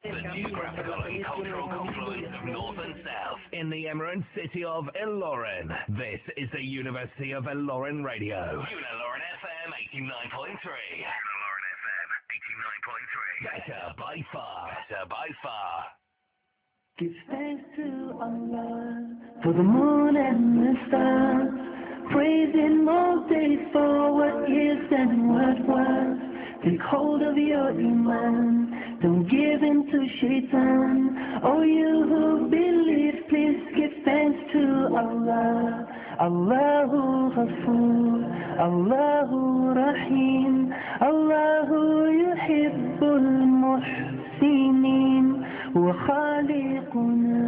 The geographical and cultural confluence of North and South in the emerald city of Ilorin. This is the University of Ilorin Radio. Unilorin FM 89.3. Unilorin FM 89.3. Better by far. Better by far. Give thanks to Allah for the moon and the stars. Praise Him all day for what is and what was. Take hold of your iman, don't give in to shaitan. Oh, you who believe, please give thanks to Allah. Allahu Ghafoor, Allahu Rahim, Allahu Yuhibbul Muhsinin. وخالقنا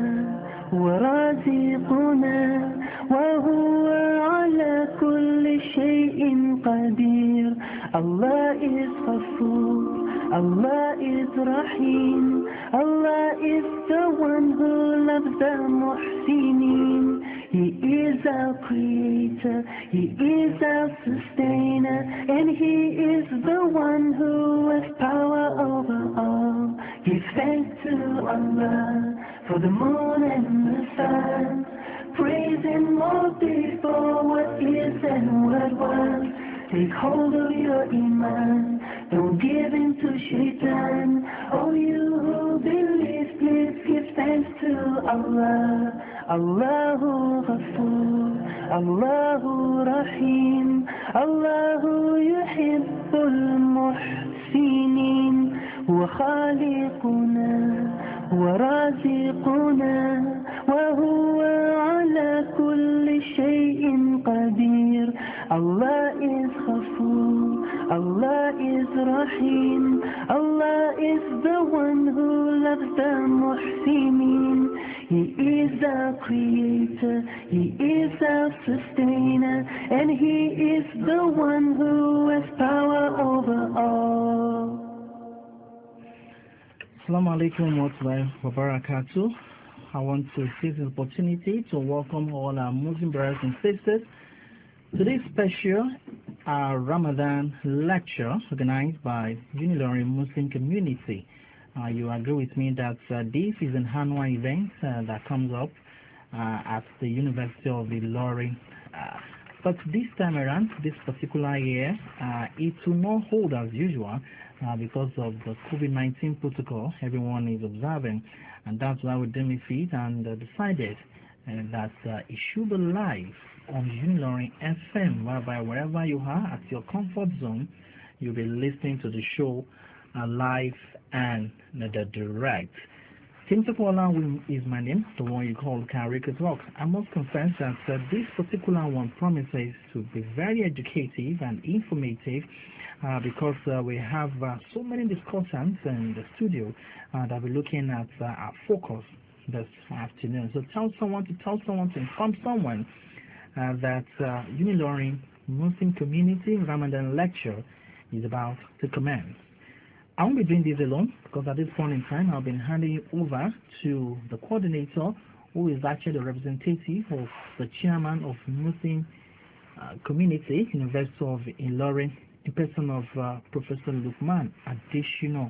ورازقنا وهو على كل شيء قدير. Allah is Ghafoor, Allah is Rahim, Allah is the one who loves the Muhsinin. He is our creator, He is our sustainer, and He is the one who has power over all. Give thanks to Allah for the moon and the sun. Praise Him all day for what is and what was. Take hold of your iman, don't give in to shaitan. Oh, you who believe, please give thanks to Allah. Allahu Ghafoor, Allahu Rahim, Allahu Yuhibbul Muhsinin. وخالقنا ورازقنا وهو على كل شيء قدير. Allah is Ghafoor, Allah is Rahim, Allah is the one who loves the Muhsinin. He is our creator, He is our sustainer, and He is the one who has power over all. Assalamu alaikum wa barakatuh. I want to seize the opportunity to welcome all our Muslim brothers and sisters to this special Ramadan lecture organized by Unilorin Muslim Community. You agree with me that this is an annual event that comes up at the University of Ilorin. But this time around, this particular year, it will not hold as usual because of the COVID-19 protocol everyone is observing. And that's why we deemed it and decided that it should be live on Unilorin FM, whereby wherever you are at your comfort zone, you'll be listening to the show live and direct. Timsakwala is my name, the one you call Karika Talk. I must confess that this particular one promises to be very educative and informative because we have so many discussants in the studio that we're looking at our focus this afternoon. So tell someone to inform someone that Unilorin Muslim Community Ramadan lecture is about to commence. I won't be doing this alone because at this point in time I've been handing it over to the coordinator, who is actually the representative of the chairman of Muslim Community, University of Ilorin, in person of Professor Lukman Adeshino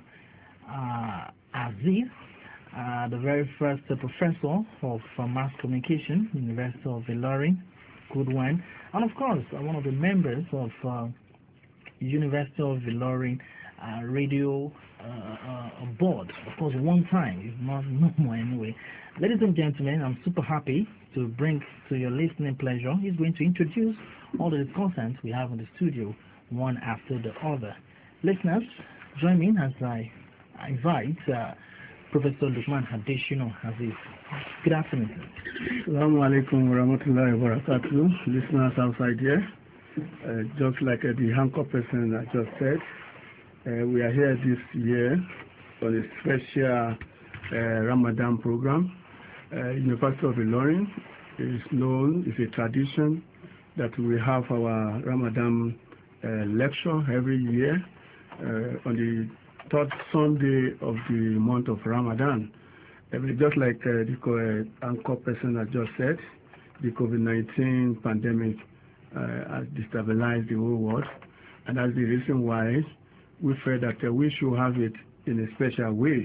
Aziz, the very first professor of mass communication, University of Ilorin, good one, and of course one of the members of University of Ilorin radio board, of course, one time, if not no more anyway. Ladies and gentlemen, I'm super happy to bring to your listening pleasure. He's going to introduce all the content we have in the studio, one after the other. Listeners, join me as I invite Professor Lukman Adeshino Aziz. Good afternoon. Assalamu alaikum wa rahmatullahi wa barakatuh. Listeners outside here, just like the Hancock person I just said, we are here this year for a special Ramadan program. University of Ilorin is known, it's a tradition that we have our Ramadan lecture every year on the third Sunday of the month of Ramadan. Just like the anchor person has just said, the COVID-19 pandemic has destabilized the whole world, and that's the reason why we felt that we should have it in a special way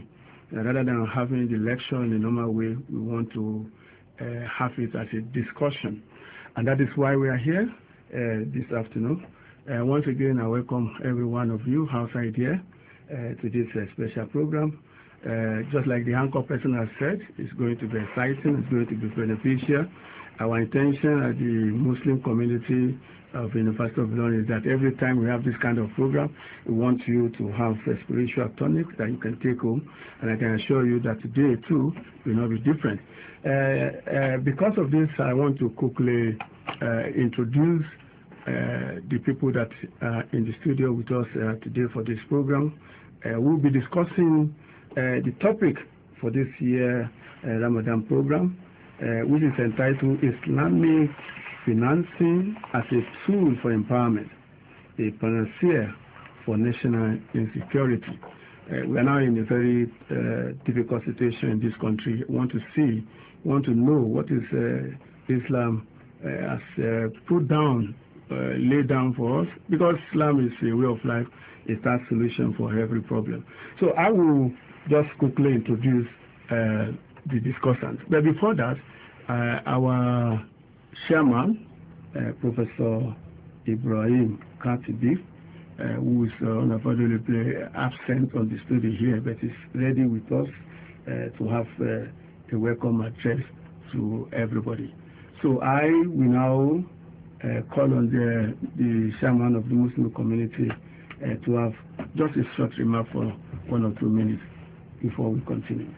Rather than having the lecture in a normal way, we want to have it as a discussion. And that is why we are here this afternoon. Once again, I welcome every one of you outside here to this special program. Just like the anchor person has said, it's going to be exciting, it's going to be beneficial. Our intention at the Muslim community of the University of Ilorin is that every time we have this kind of program, we want you to have a spiritual tonic that you can take home, and I can assure you that today too will not be different. Because of this, I want to quickly introduce the people that are in the studio with us today for this program. We'll be discussing the topic for this year Ramadan program, which is entitled Islamic Financing as a Tool for Empowerment, a Panacea for National Insecurity. We are now in a very difficult situation in this country. We want to know what is Islam has put down, laid down for us, because Islam is a way of life. It's that solution for every problem. So I will just quickly introduce the discussants. But before that, our chairman, Professor Ibrahim Katibi, who is unavoidably absent on the studio here, but is ready with us to have a welcome address to everybody. So I will now call on the chairman of the Muslim community to have just a short remark for 1 or 2 minutes before we continue.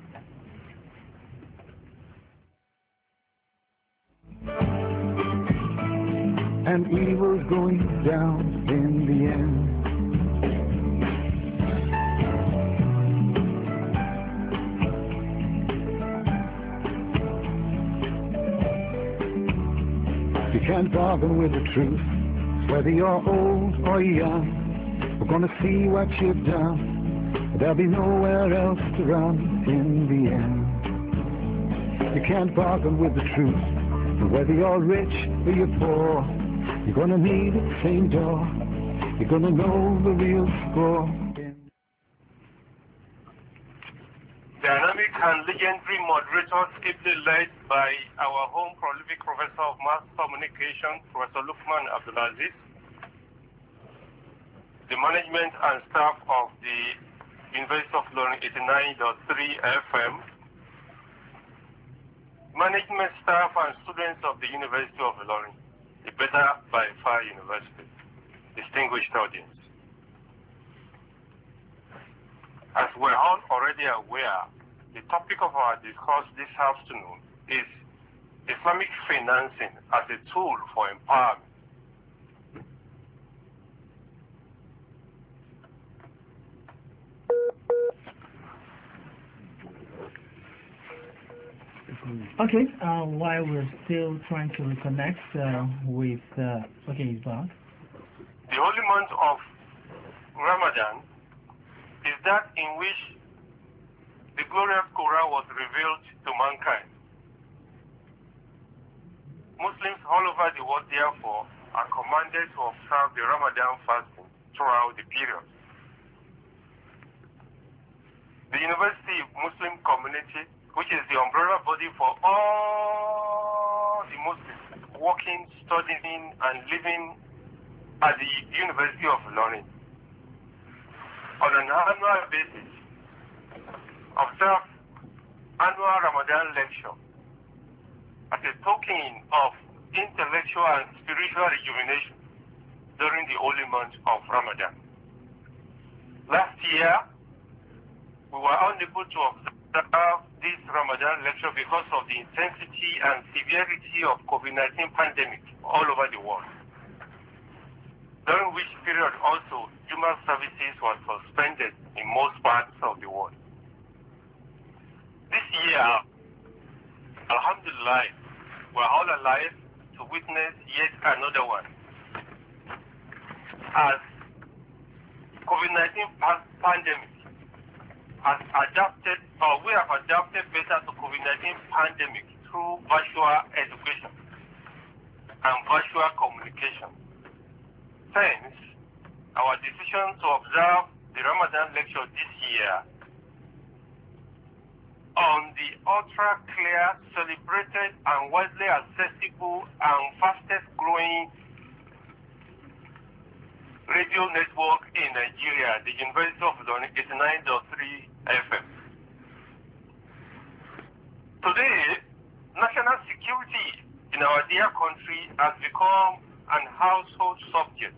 And evil's going down in the end. You can't bargain with the truth, whether you're old or young. We're gonna see what you've done. There'll be nowhere else to run in the end. You can't bargain with the truth, and whether you're rich or you're poor, you're gonna meet at the same door. You're gonna know the real score. Dynamic and legendary moderators ably led by our home prolific professor of mass communication, Professor Lukman Abdulaziz, the management and staff of the University of Ilorin 89.3 FM, management staff and students of the University of Ilorin, the better by far university, distinguished audience. As we're all already aware, the topic of our discourse this afternoon is Islamic financing as a tool for empowerment. Okay, while we're still trying to reconnect with, okay, he's back. The holy month of Ramadan is that in which the glorious Quran was revealed to mankind. Muslims all over the world, therefore, are commanded to observe the Ramadan fasting throughout the period. The University Muslim community, which is the umbrella body for all the Muslims working, studying, and living at the University of Ilorin, on an annual basis, observe annual Ramadan lecture as a token of intellectual and spiritual rejuvenation during the holy month of Ramadan. Last year, we were unable to observe this Ramadan lecture because of the intensity and severity of COVID-19 pandemic all over the world, during which period also human services were suspended in most parts of the world. This year, alhamdulillah, we're all alive to witness yet another one, as COVID-19 pandemic has adapted, or we have adapted better to COVID-19 pandemic through virtual education and virtual communication. Hence, our decision to observe the Ramadan lecture this year the ultra-clear, celebrated, and widely accessible and fastest-growing radio network in Nigeria, the University of Ilorin 89.3 FM. Today, national security in our dear country has become an household subject.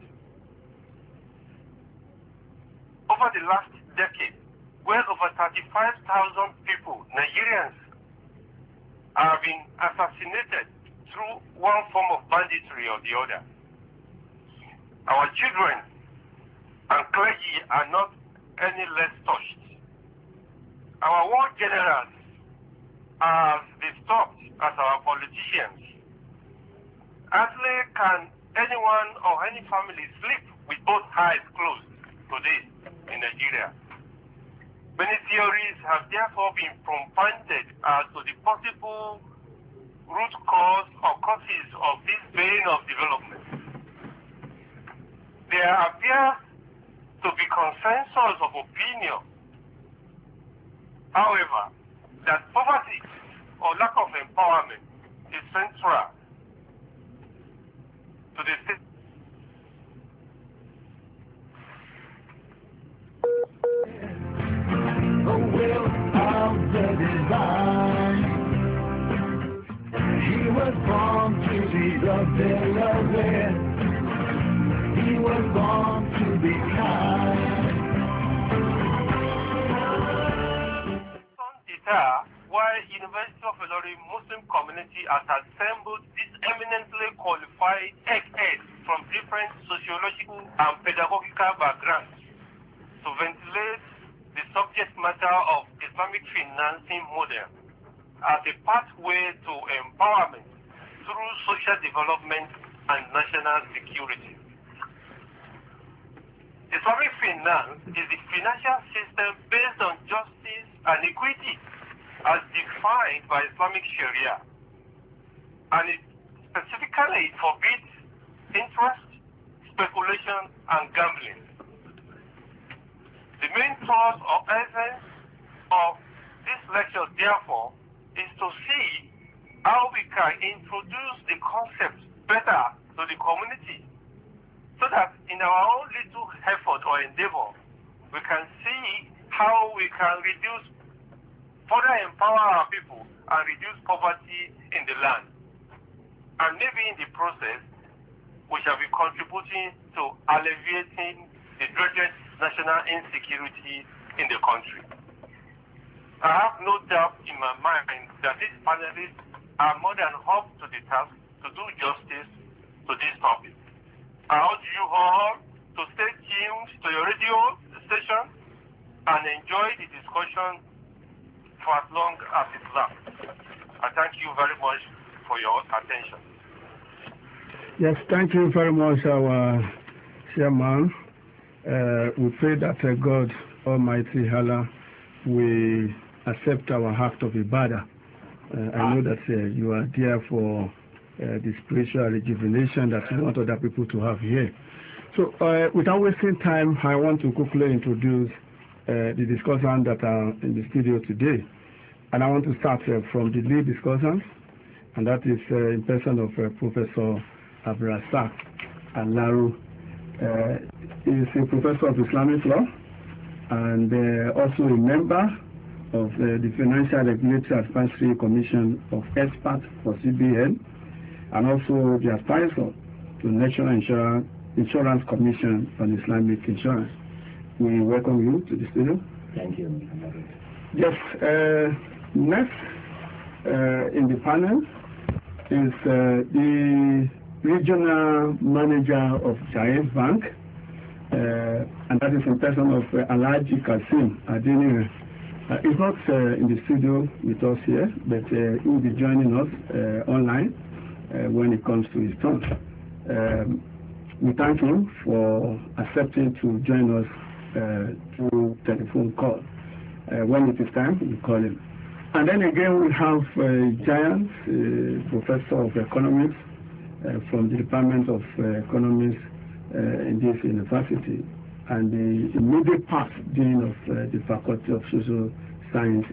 Over the last decade, where over 35,000 people, Nigerians, have been assassinated through one form of banditry or the other. Our children and clergy are not any less touched. Our war generals are as disturbed as our politicians. Hardly can anyone or any family sleep with both eyes closed today in Nigeria. Many theories have therefore been propounded as to the possible root cause or causes of this vein of development. There appears to be consensus of opinion, however, that poverty or lack of empowerment is central to the state. The will of the divine. He was born to be the beloved. He was born to be kind. Why University of Ilorin Muslim community has assembled this eminently qualified eggheads from different sociological and pedagogical backgrounds to ventilate the subject matter of Islamic financing model as a pathway to empowerment through social development and national security. Islamic finance is the financial system based on justice and equity as defined by Islamic Sharia, and it specifically forbids interest, speculation, and gambling. The main thrust or essence of this lecture, therefore, is to see how we can introduce the concept better to the community, so that in our own little effort or endeavor, we can see how we can further empower our people and reduce poverty in the land. And maybe in the process, we shall be contributing to alleviating the dreaded national insecurity in the country. I have no doubt in my mind that these panelists are more than up to the task to do justice to this topic. I urge you all to stay tuned to your radio station and enjoy the discussion for as long as it lasts. I thank you very much for your attention. Yes, thank you very much, our chairman. We pray that God Almighty Allah will accept our act of ibadah. I know that you are there for the spiritual rejuvenation that you want other people to have here. So, without wasting time, I want to quickly introduce the discussants that are in the studio today. And I want to start from the lead discussant, and that is in person of Professor Abdulrazak Alaru. He is a professor of Islamic law and also a member of the Financial Regulatory Advisory Commission of Experts for CBN, and also the advisor to National Insurance Commission on Islamic Insurance. We welcome you to the studio. Thank you. Yes, next in the panel is the regional manager of Jaiz Bank, and that is in person of Alhaji Kasim Adeniran. He's not in the studio with us here, but he will be joining us online when it comes to his turn. We thank him for accepting to join us through telephone call. When it is time, we call him. And then again, we have Giant, Professor of Economics from the Department of Economics in this university, and the immediate past Dean of the Faculty of Social Sciences.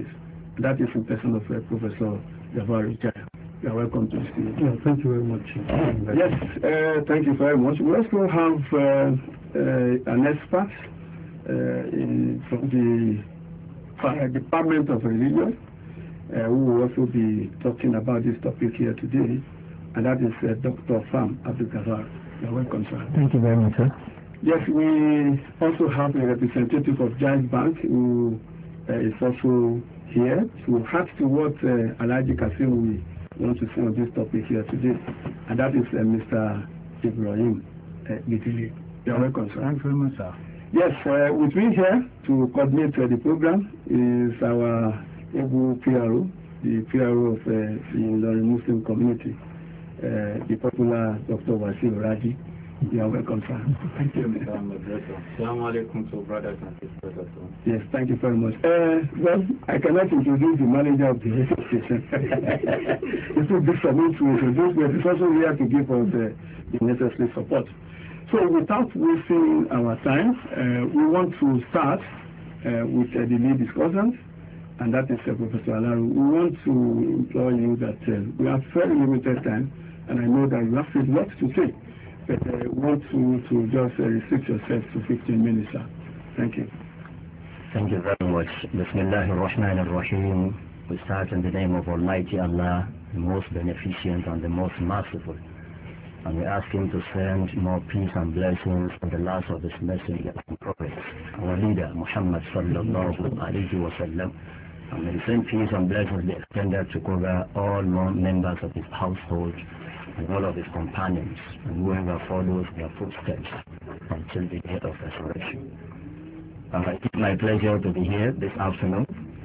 That is in person of Professor Jafar Richard. You are welcome to the studio. Yeah, thank you very much. Yes, thank you very much. We also have an expert from the Department of Religion who will also be talking about this topic here today, and that is Dr. Fam Abdul Ghafar. You are welcome, sir. Thank you very much, sir. Yes, we also have a representative of Giant Bank who is also here to add to what Alhaji Kasim we want to say on this topic here today, and that is Mr. Ibrahim Gitili. You are welcome, sir. Thank you very much, sir. Yes, with me here to coordinate the program is our able PRO, the PRO of the Muslim community, the popular Dr. Wasil Raji. You are welcome, sir. Thank you, Mr. Moderator. Assalamu alaikum to brothers and sisters. Yes, thank you very much. Well, I cannot introduce the manager of the radio station. It will be for me to introduce, but it's also here to give us the necessary support. So without wasting our time, we want to start with the lead discussant, and that is Professor Alaru. We want to implore you that we have very limited time, and I know that you have a lot to say. But I want you to just restrict yourself to 15 minutes, sir. Thank you. Thank you very much. Bismillahir Rahmanir Rahim. We start in the name of Almighty Allah, the most beneficent and the most merciful. And we ask Him to send more peace and blessings on the last of His messenger and prophets, our leader, Muhammad sallallahu alayhi wa sallam. And may the same peace and blessings be extended to cover all members of His household and all of His companions, and whoever follows their footsteps until the day of resurrection. It is my pleasure to be here this afternoon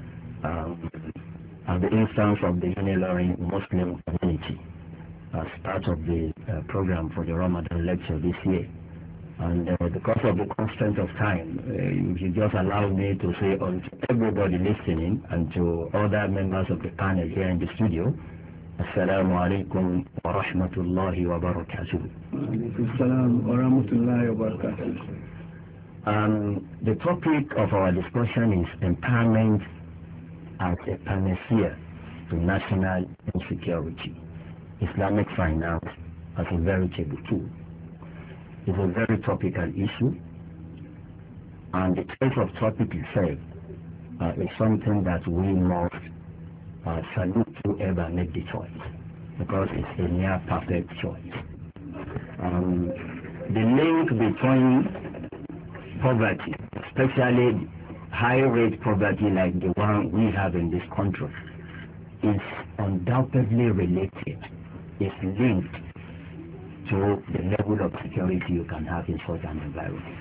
at the instance of the Unilorin Muslim community as part of the program for the Ramadan lecture this year. And because of the constraint of time, if you just allow me to say to everybody listening and to other members of the panel here in the studio, Assalamu alaikum wa rahmatullahi wa barakatuh. Assalamu wa rahmatullahi wa barakatuh. The topic of our discussion is empowerment as a panacea to national insecurity. Islamic finance as a veritable tool. It's a very topical issue, and the choice of topic itself is something that we must salute whoever make the choice, because it's a near perfect choice. The link between poverty, especially high rate poverty like the one we have in this country, is undoubtedly related, is linked to the level of security you can have in such an environment.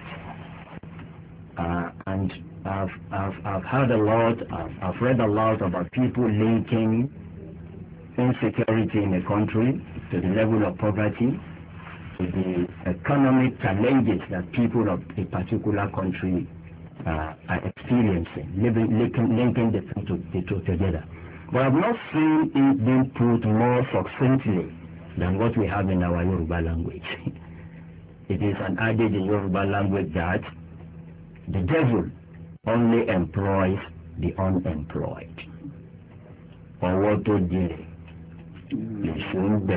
And I've heard a lot, I've read a lot about people linking insecurity in a country to the level of poverty, to the economic challenges that people of a particular country are experiencing, linking the two together. But I've not seen it being put more succinctly than what we have in our Yoruba language. It is an adage in Yoruba language that the devil only employs the unemployed. Or what to do? It's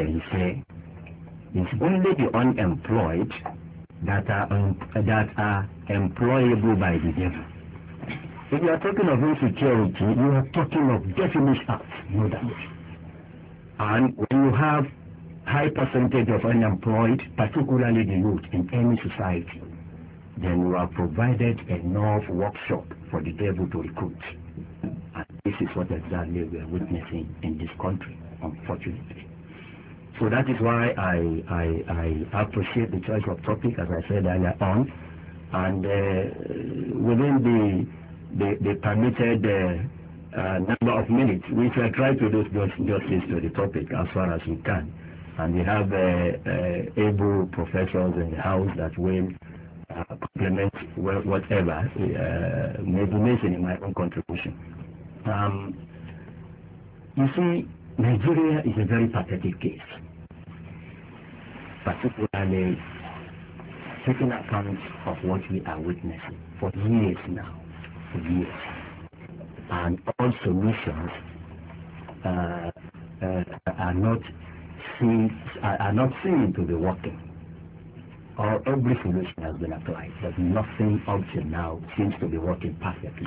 only the unemployed that are employable by the devil. If you are talking of insecurity, you are talking of definite acts, no doubt. And when you have high percentage of unemployed, particularly the youth in any society, then you have provided enough workshop for the devil to recruit. And this is what exactly we are witnessing in this country, unfortunately. So that is why I appreciate the choice of topic, as I said earlier on, and within the permitted number of minutes, we shall try to do justice to the topic as far as we can. And we have able professors in the house that will complement whatever may be missing in my own contribution. You see, Nigeria is a very pathetic case, particularly taking account of what we are witnessing for years now. For years. and all solutions are not seen to be working. Or every solution has been applied, but nothing up till now seems to be working perfectly.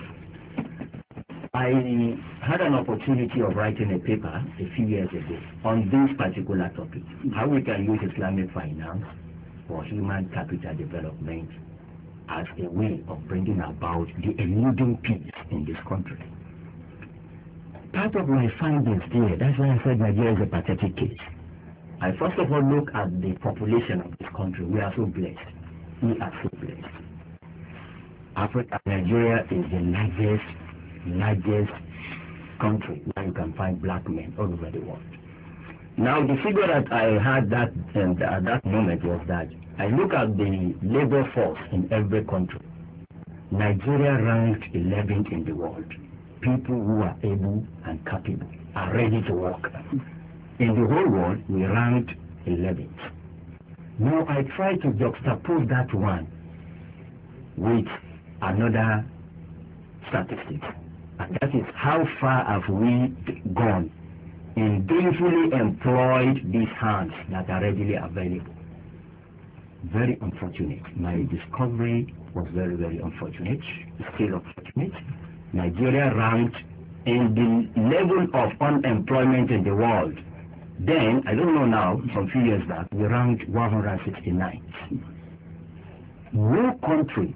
I had an opportunity of writing a paper a few years ago on this particular topic, how we can use Islamic finance for human capital development as a way of bringing about the eluding peace in this country. Part of my findings there, that's why I said Nigeria is a pathetic case. I first of all look at the population of this country. We are so blessed. We are so blessed. Africa, Nigeria is the largest country where you can find black men all over the world. Now the figure that I had at that moment was that I look at the labor force in every country. Nigeria ranked 11th in the world. People who are able and capable are ready to work. In the whole world, we ranked 11th. Now I try to juxtapose that one with another statistic, and that is how far have we gone in gainfully employed these hands that are readily available. Very unfortunate. My discovery was very, very unfortunate. Still unfortunate. Nigeria ranked in the level of unemployment in the world. Then, I don't know now, some few years back, we ranked 169. No country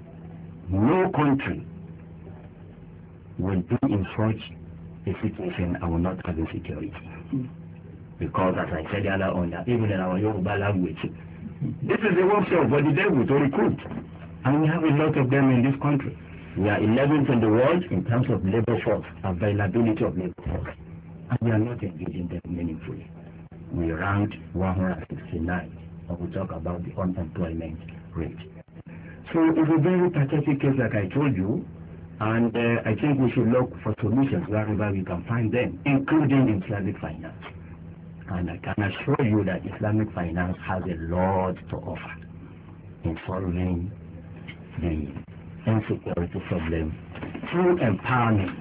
will be in such a situation and will not have insecurity. Because as I said earlier on, that even in our Yoruba language, this is the workshop for the devil to recruit. And we have a lot of them in this country. We are 11th in the world in terms of labor force, availability of labor force. And we are not engaging them meaningfully. We ranked 169 when we talk about the unemployment rate. So it's a very pathetic case, like I told you, and I think we should look for solutions wherever we can find them, including Islamic finance. And I can assure you that Islamic finance has a lot to offer in solving the insecurity problem through empowerment,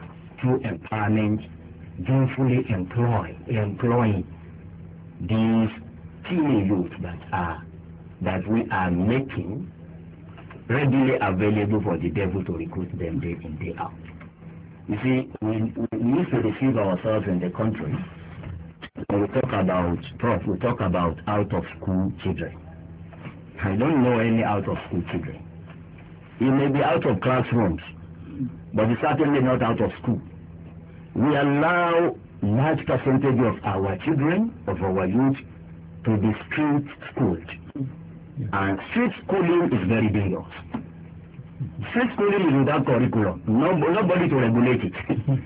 gainfully employing these teeny youth that we are making readily available for the devil to recruit them day in, day out. You see, we used to deceive ourselves in the country. When we talk about out-of-school children. I don't know any out-of-school children. It may be out of classrooms, but it's certainly not out of school. We allow large percentage of our children, of our youth, to be street schooled. And street schooling is very dangerous. Street schooling is without curriculum. Nobody to regulate it.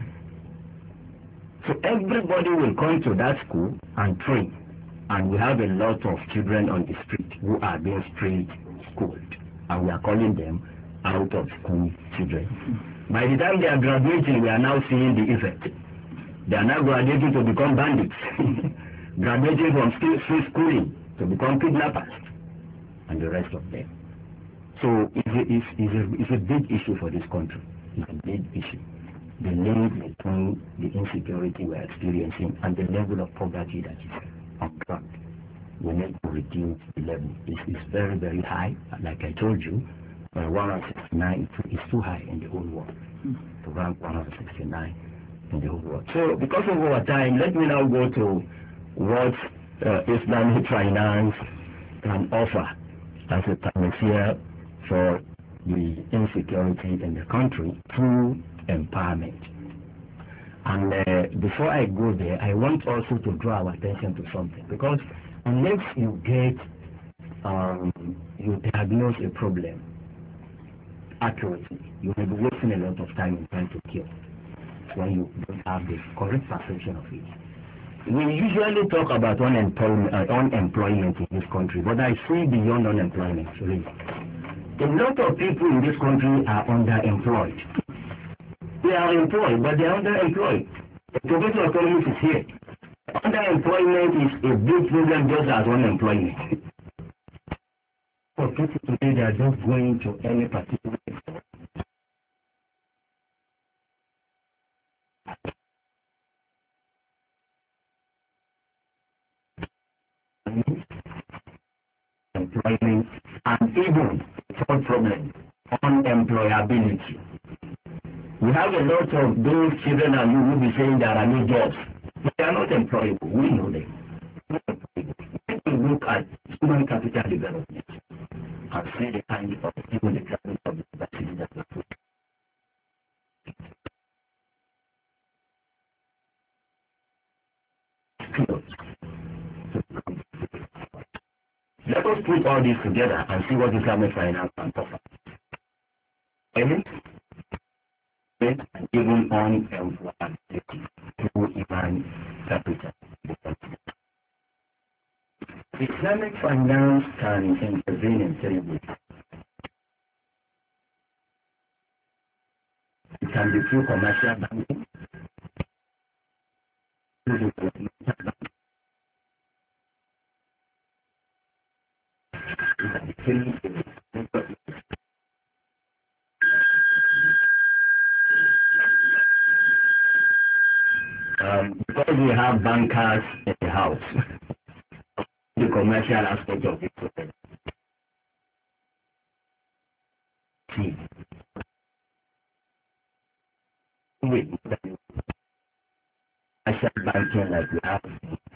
So everybody will come to that school and train. And we have a lot of children on the street who are being street schooled. And we are calling them out of school children. By the time they are graduating, we are now seeing the effect. They are now graduating to become bandits, graduating from street schooling to become kidnappers, and the rest of them. So it's a big issue for this country. It's a big issue. The link between the insecurity we are experiencing and the level of poverty that is on ground. We need to reduce the level. It's very, very high. Like I told you, 169 is too high in the whole world. To rank 169 in the whole world. So because of our time, let me now go to what Islamic finance can offer as a panacea for the insecurity in the country through empowerment. And before I go there, I want also to draw our attention to something, because unless you get you diagnose a problem accurately, you will be wasting a lot of time in trying to cure when you don't have the correct perception of it. We usually talk about unemployment in this country, but I see beyond unemployment, really. A lot of people in this country are underemployed. They are employed, but they are underemployed. The professor of economics is here. Underemployment is a big problem just as unemployment. For people today, they are just going to any particular employment, and even third problem, unemployability. We have a lot of those children and you will be saying there are no jobs. But they are not employable. We know them. When we look at human capital development and see the kind of even the graduates of the university that we put. Let us put all this together and see what Islamic finance can offer. Payment, and even on employability through human capital. Islamic finance can intervene in three ways. It can be through commercial banking, through developmental banking, because we have bankers in the house, the commercial aspect of it. With commercial banking like we have,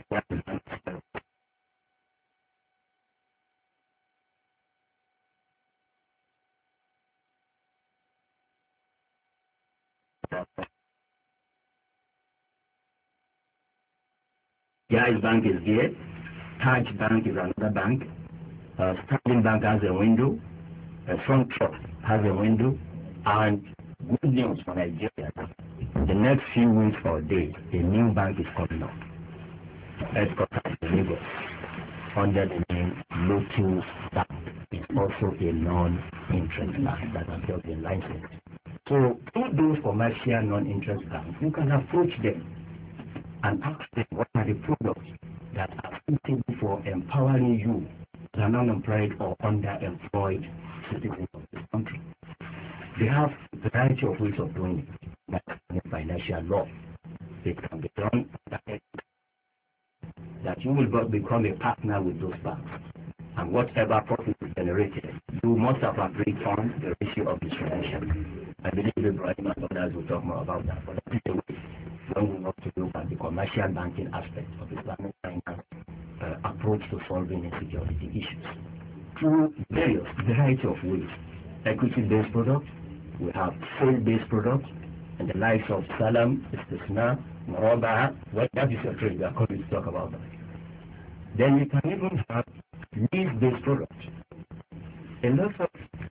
Jaiz Bank is here, Taj Bank is another bank, Sterling Bank has a window, Front Trust has a window, and good news for Nigeria, the next few weeks or days, a new bank is coming up. Headquarters in Lagos, under the name Lotus Bank. It's also a non-interest bank that has got a license. So through those commercial non-interest banks, you can approach them and ask them what are the products that are suitable for empowering you, the unemployed or underemployed citizens of this country. They have a variety of ways of doing it. That's financial law. It can be done that you will become a partner with those banks. And whatever profit is generated, you must have agreed on the ratio of distribution. I believe Ibrahim and others will talk more about that. But that is the way when we want to look at the commercial banking aspect of Islamic finance approach to solving insecurity issues. Through various variety of ways. Equity-based products, we have sale-based products, and the likes of Salam, Istisna, Muraba, what that is your trade, we are going to talk about that. Then we can even have lease-based products. A lot of,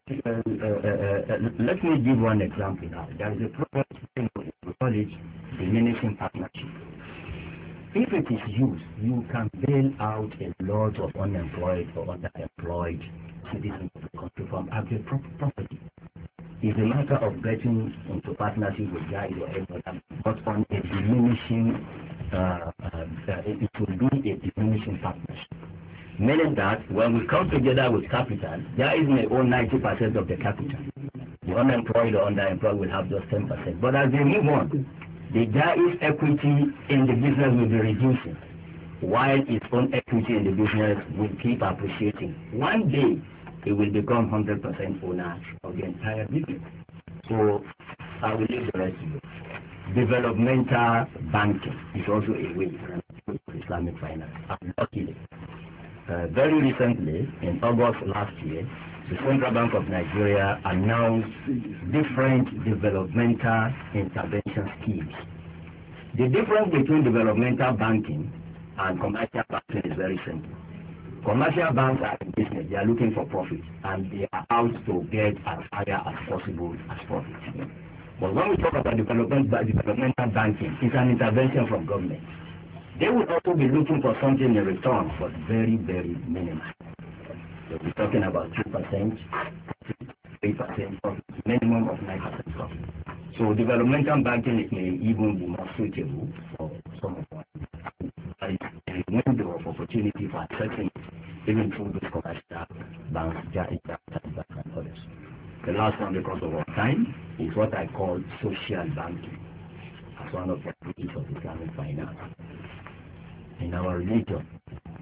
let me give one example now. There is a product, we call it diminishing partnership. If it is used, you can bail out a lot of unemployed or underemployed citizens of the country from having property. It's a matter of getting into partnership with guys or anyone, but on a diminishing, it will be a diminishing partnership. Meaning that when we come together with capital, there is may own 90% of the capital. The unemployed or underemployed will have just 10%. But as they move on, the guy's equity in the business will be reducing, while its own equity in the business will keep appreciating. One day, it will become 100% owner of the entire business. So I will leave the rest to you. Developmental banking is also a way to Islamic finance. And luckily, very recently, in August last year, the Central Bank of Nigeria announced different developmental intervention schemes. The difference between developmental banking and commercial banking is very simple. Commercial banks are in business, they are looking for profit, and they are out to get as higher as possible as profit. But when we talk about developmental banking, it's an intervention from government. They will also be looking for something in return, but very, very minimal. They'll be talking about 2%, 3% profit, minimum of 9% profit. So developmental banking may even be more suitable for some of us. A window of opportunity for accessing even through those commercial banks, and others. The last one, because of our time, is what I call social banking as one of the approaches of Islamic finance. In our religion,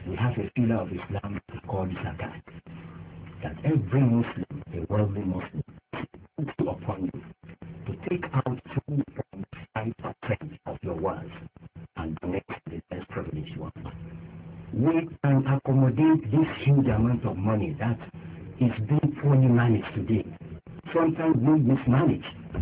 we have a pillar of Islam called zakat, that every Muslim, a wealthy Muslim, puts upon you to take out 2.5% of your wealth and donate to the less privileged ones. We can accommodate this huge amount of money that is being poorly managed today, sometimes being mismanaged.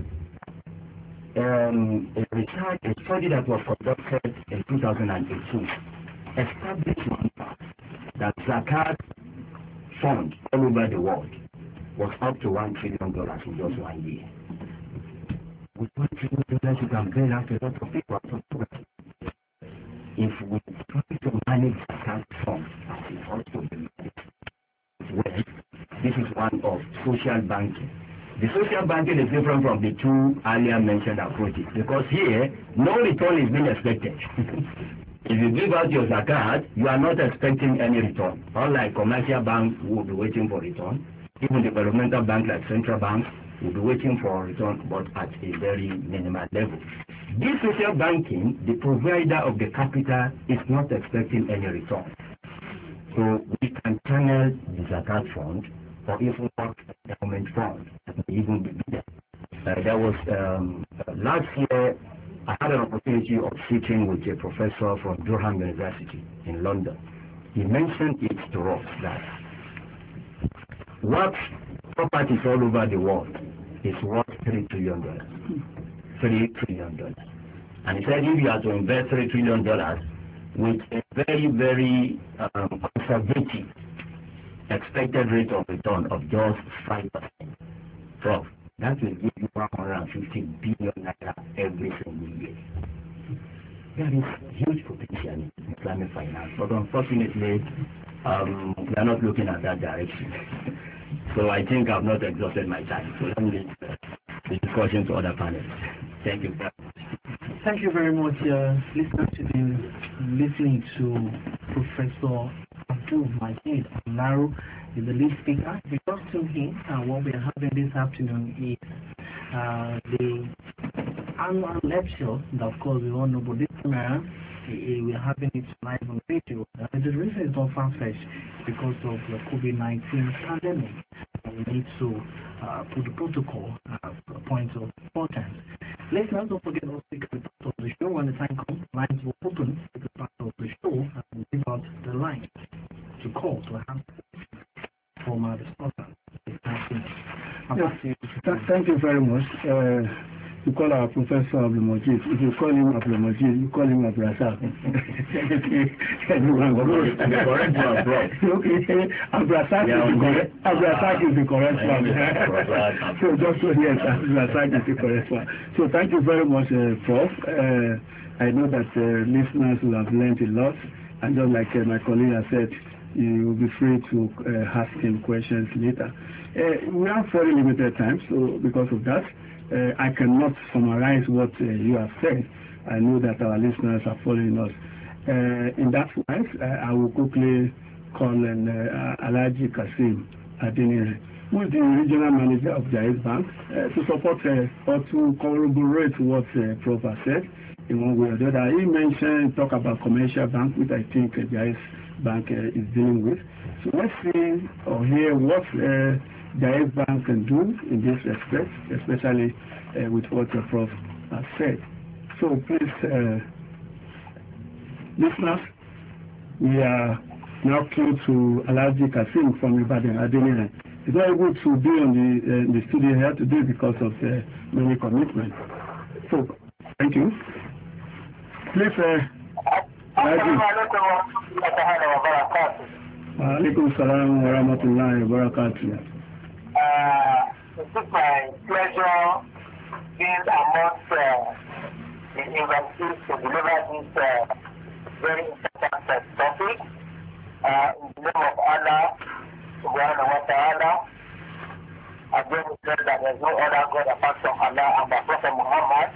A study that was conducted in 2018 established that zakat fund all over the world was up to $1 trillion in just 1 year. With $1 trillion, you can bail out a lot of people out of poverty. If we try to manage zakat fund as it ought to be managed well, this is one of social banking. The social banking is different from the two earlier mentioned approaches, because here no return is being expected. If you give out your zakat, you are not expecting any return. Unlike commercial banks who will be waiting for return, even developmental banks like central banks will be waiting for return, but at a very minimal level. This social banking, the provider of the capital is not expecting any return. So we can channel the zakat fund or even work endowment fund that may even be bigger. There was last year I had an opportunity of sitting with a professor from Durham University in London. He mentioned it to us that what properties all over the world is worth $3 trillion. $3 trillion. And he said if you are to invest $3 trillion with a very, very conservative expected rate of return of just 5%, Prof, that will give you 150 billion naira every single year. There is huge potential in Islamic finance, but unfortunately, we are not looking at that direction. So I think I've not exhausted my time. So let me leave the discussion to other panels. Thank you. Thank you very much, listening to Professor Abdul Majid Amnaru, is the lead speaker. Because to him, what we are having this afternoon is the annual lecture that, of course, we all know, but this time we are having it live on radio. The reason is not far-fetched because of the COVID-19 pandemic. We need to put the protocol as a point of importance. Listeners, don't forget to speak at the part of the show. When the time comes, lines will open at the part of the show and give out the line to call to have from our discussion. Thank you very much. You call our Professor Abdul Majid. If you call him Abdul Majid, you call him Abdul Razak. Everyone goes. The correct one, bro. Okay, Abdul Razak is the correct one. So just so yes, Abdul Razak is the correct one. So thank you very much, Prof. I know that listeners will have learned a lot, and just like my colleague has said, you will be free to ask him questions later. We have very limited time, so because of that, I cannot summarize what you have said. I know that our listeners are following us. In that wise, I will quickly call Alhaji Kasim Adinire, who is the regional manager of Jaiz Bank, to support or to corroborate what Prof has said in one way or the other. He mentioned, talk about commercial bank, which I think Jaiz Bank is dealing with. So let's see or hear what Jaiz Bank can do in this respect, especially with what the Prof has said. So please, listeners, we are now close to Alhaji Kasim from Ibadan Adinire. He's not able to be on the studio here today because of many commitments. So, thank you. Please, Alhaji. Alaikum salam wa rahmatullahi wa barakatuh. It is my pleasure being amongst the invitees to deliver this very important topic. In the name of Allah, subhanahu wa ta'ala, again we said that there is no other God apart from Allah and the Prophet Muhammad.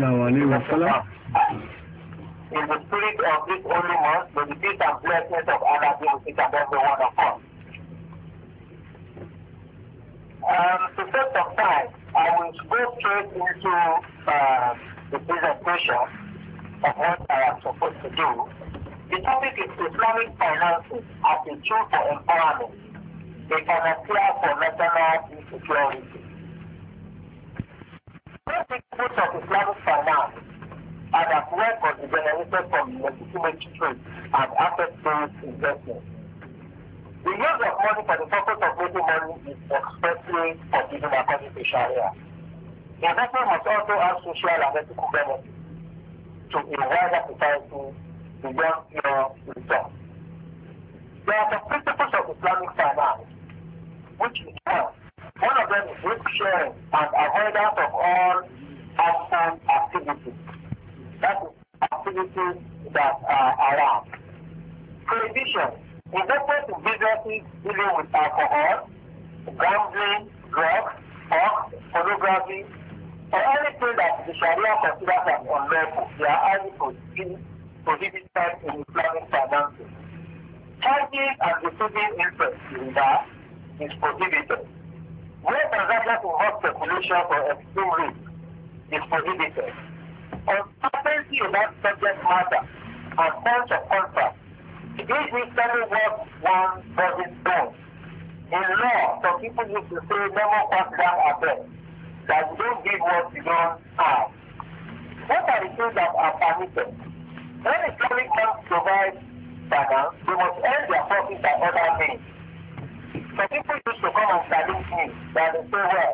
In the spirit of this holy month, may the peace and blessings of Allah be with each and every one of us. To save some time, I will go straight into the presentation of what I am supposed to do. The topic is Islamic finances as a tool for empowerment, a panacea for national insecurity. One principles of Islamic finance are that wealth was generated from legitimate trade and asset-based investment. The use of money for the purpose of making money is expressly forbidden according to Sharia. Investment must also have social and ethical benefits to a wider society beyond pure return. There are some principles of Islamic finance which we have. One of them is risk sharing and avoidance of all harmful activities. That is, activities that are around. Prohibition. Investment in businesses dealing with alcohol, gambling, drugs, pornography, or anything that the Sharia considers as unlawful. They are highly prohibited in Islamic finances. Charging and receiving interest in that is prohibited. Where transactions involve speculation for extreme risk is prohibited. Uncertainty about subject matter and terms of contract. It is usually what one doesn't know. In law, some people used to say never pass down a bet, that you don't give what you don't have. What are the things that are permitted? When Islamic banks provide finance, they must earn their profit by other means. Some people used to come and challenge me that they say, well,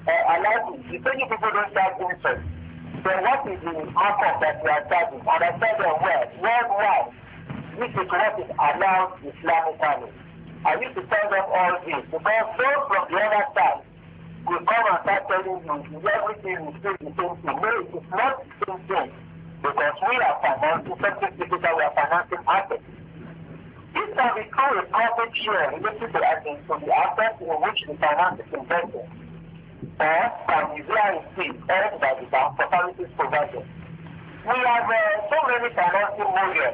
you say you people don't charge interest. Then what is the markup that you are charging? And I said, well, worldwide, this is what is allowed Islamically. I used to tell them all this because those from the other side will come and start telling you everything is still the same thing. No, it is not the same thing because we are financing something typical, we are financing assets. This can be called a profit share related to the assets in which the finance is invested, or can be VIC earned by the bank for services provided. We have so many financing models.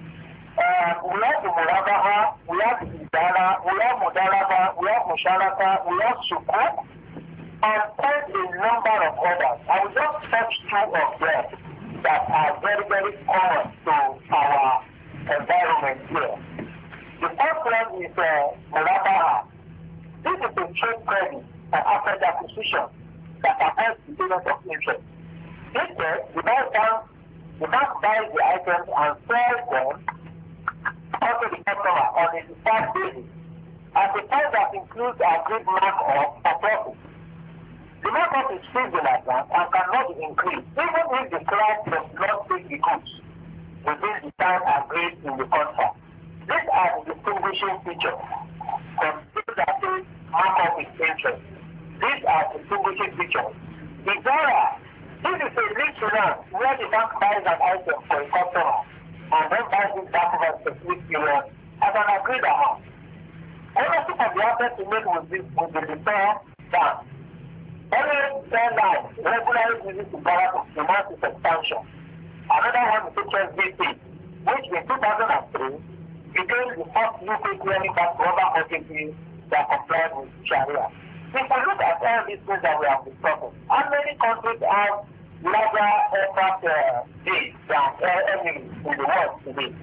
We have the Murabaha, we have the Idara, we have Mudaraba, we have Musharaka, we have Sukuk, and quite a number of others. I will just touch two of them that are very, very common to our environment here. The first one is Murabaha. This is a trade credit for asset acquisition that affects the payment of interest. Instead, the bank buys the items and sells them also the customer on a deferred basis at a price that includes agreed markup for profit. The markup is fixed in advance and cannot be increased even if the client does not take the goods within the time agreed in the contract. These are the distinguishing features. Consider that markup is interest. These are distinguishing features. Idara. This is a lease finance where the bank buys an item for a customer and then buys it back over a specific period at an agreed amount. Ownership of the asset remains with the repair bank. Only airline regularly uses to borrow to finance its expansion. Another one is HSBC, which in 2003 became the first UK clearing bank global entity that complied with Sharia. If we look at all these things that we have discussed, how many countries have larger aircraft deals than Emirates in the world today?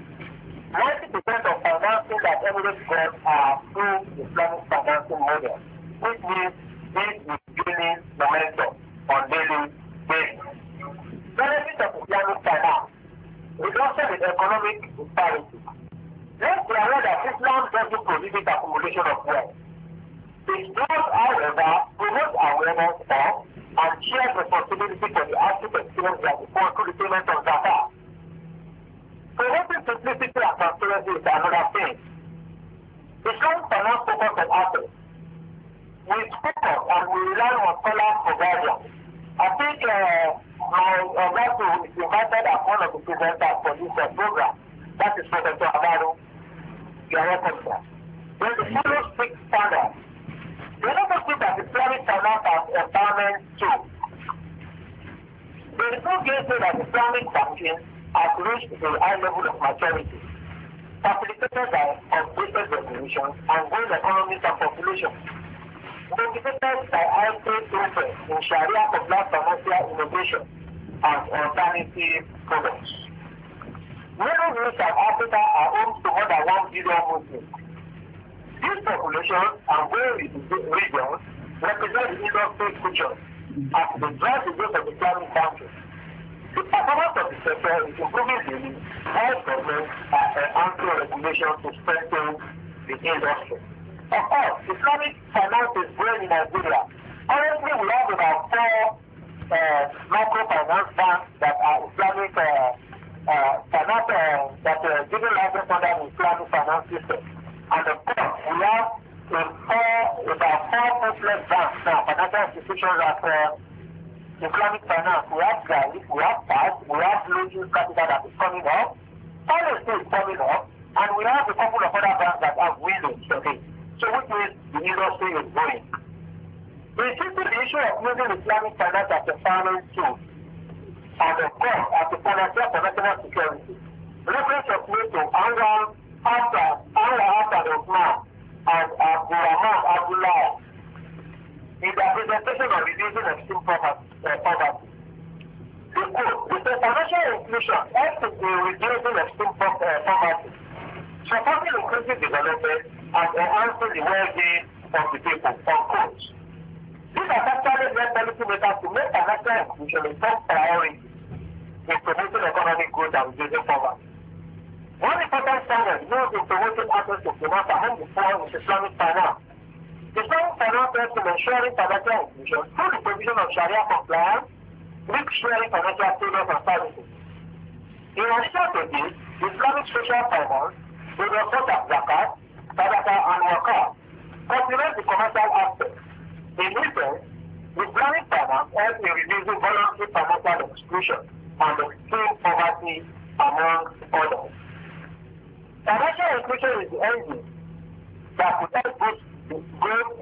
90% of financing that Emirates got are through Islamic financing model, which means this is gaining momentum on daily basis. Benefit of Islamic finance, reduction in economic disparity. Let's be aware that Islam doesn't prohibit accumulation of wealth. It does, however, promote awareness of and share responsibility for the active experience that is going through the payment of zakat. Promoting simplicity and transparency is another thing. Islam finance focus on assets. We focus and we rely on scholars for guidance. I think my nephew is invited as one of the presenters for this program. That is Professor Amaru. You are welcome, sir. When the follow strict standards, we also see that Islamic finance has empowerment too. There is no guarantee that Islamic banking has reached a high level of maturity, facilitated by updated regulations and growing economies and population, motivated by high-paid interest in Sharia compliant financial innovation and alternative products. Middle East and Africa are home to more than 1 billion Muslims. These populations and various regions represent the industry future as they drive the growth of Islamic countries. The performance of the sector is improving daily while government are enhancing regulations to strengthen the industry. Of course, Islamic finance is growing in Nigeria. Currently, we have about 4 microfinance banks that are Islamic finance that are giving license under the Islamic finance system. And of course, we have about 4 Muslim banks now, financial institutions that Islamic finance. We have Garib, we have PAS, we have Logis Capital that is coming up, Finance is coming up, and we have a couple of other banks that have windows today. So which means the industry is growing. We see the issue of using Islamic finance as a finance tool, and of course, as a financial for national security. Reference was made to Anwar Hassan Osman and Abdurrahman Abdullah in their presentation on reducing extreme poverty. The quote, the financial inclusion helps in reducing extreme poverty, supporting inclusive development and enhancing the well-being of the people, unquote. These are actually led policymakers to make financial inclusion a top priority in promoting economic growth and reducing poverty. One important standard used in promoting access to finance among the poor is Islamic finance. Islamic finance helps in ensuring financial inclusion through the provision of Sharia compliance, risk-sharing financial products and services. In addition to this, Islamic social finance, with the such as zakat, sadaqah, and wakaf, complement the commercial aspect. In this sense, Islamic finance helps in reducing voluntary financial exclusion and extreme poverty among others. Financial inclusion is the engine that will help boost the growth,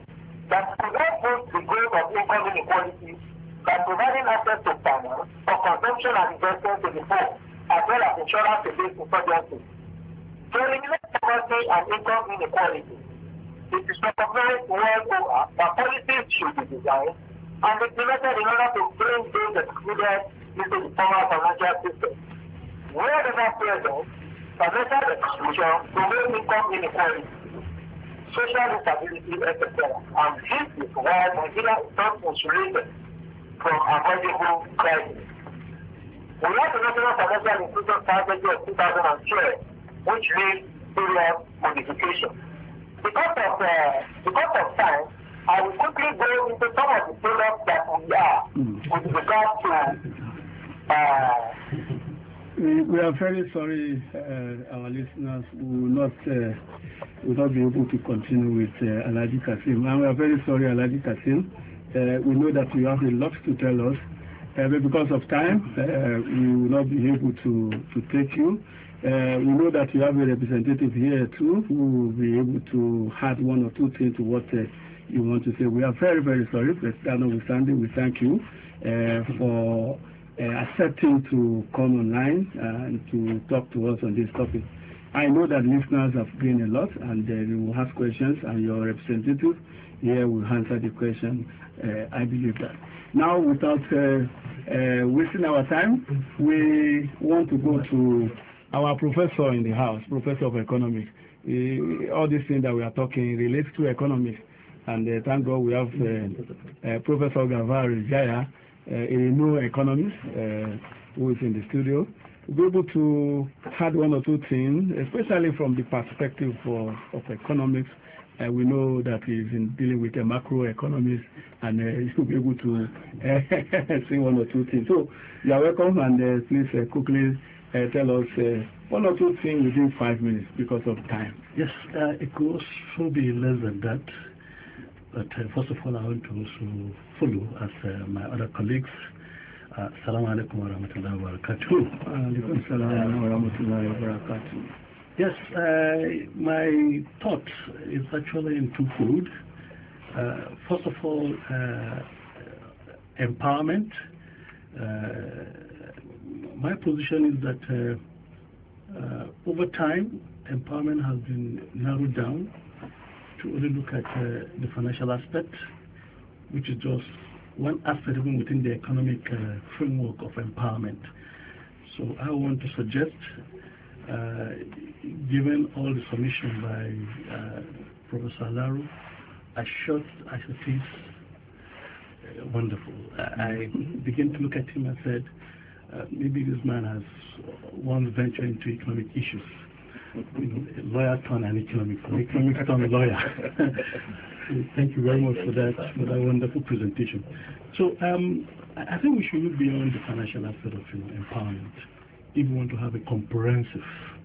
of income inequality by providing access to finance for consumption and investment to the poor, as well as insurance against insurgency. To eliminate poverty and income inequality, it is recognized world over that policies should be designed and implemented in order to bring those excluded into the formal financial system. Wherever present, financial exclusion, promote income inequality, social instability, etc. And this is why Nigeria is not insulated from avoidable crisis. We have the National Financial Inclusion Strategy of 2012, which needs serious modification. Because of time, I will quickly go into some of the products that we are with regard to we are very sorry, our listeners will not be able to continue with Alhaji Kasim. And we are very sorry, Alhaji Kasim. We know that you have a lot to tell us, but because of time, we will not be able to take you. We know that you have a representative here too, who will be able to add 1 or 2 things to what you want to say. We are very, very sorry, but notwithstanding, we thank you for accepting to come online and to talk to us on this topic. I know that listeners have gained a lot, and they will ask questions, and your representative here will answer the question. I believe that. Now, without wasting our time, we want to go to our professor in the house, professor of economics. All these things that we are talking relates to economics, and thank God we have Professor Gavari Jaya, a new economist who is in the studio. We'll be able to add 1 or 2 things, especially from the perspective of economics. We know that he's in dealing with a macroeconomist, and he'll be able to say 1 or 2 things. So you are welcome, and please quickly tell us 1 or 2 things within 5 minutes because of time. Yes, it goes should be less than that. But first of all, I want to also follow as my other colleagues. Assalamu alaikum wa rahmatullahi wa barakatuh. Alaikum salam wa rahmatullahi wa barakatuh. Yes, my thought is actually in twofold. First of all, empowerment. My position is that over time, empowerment has been narrowed down to only look at the financial aspect, which is just one aspect even within the economic framework of empowerment. So I want to suggest given all the submission by Professor Alaru, as short as it is, wonderful. I began to look at him and said, maybe this man has once ventured into economic issues. A lawyer turned an economics turned a lawyer. So thank you very much for that wonderful presentation. So I think we should look beyond the financial aspect of empowerment if we want to have a comprehensive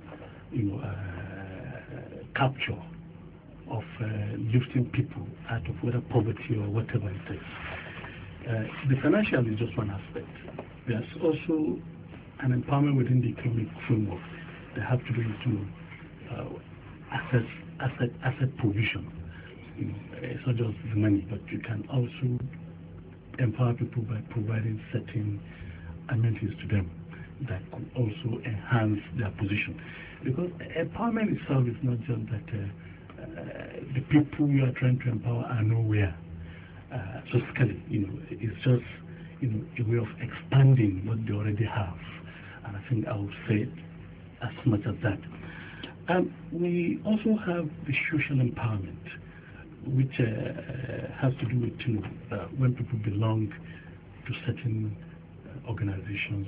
capture of lifting people out of whether poverty or whatever it takes. The financial is just one aspect. There's also an empowerment within the economic framework that have to do with asset provision. It's not just the money, but you can also empower people by providing certain amenities to them that could also enhance their position. Because empowerment itself is not just that the people you are trying to empower are nowhere. Socially, it's just a way of expanding what they already have, and I think I would say as much as that. And we also have the social empowerment, which has to do with when people belong to certain organizations.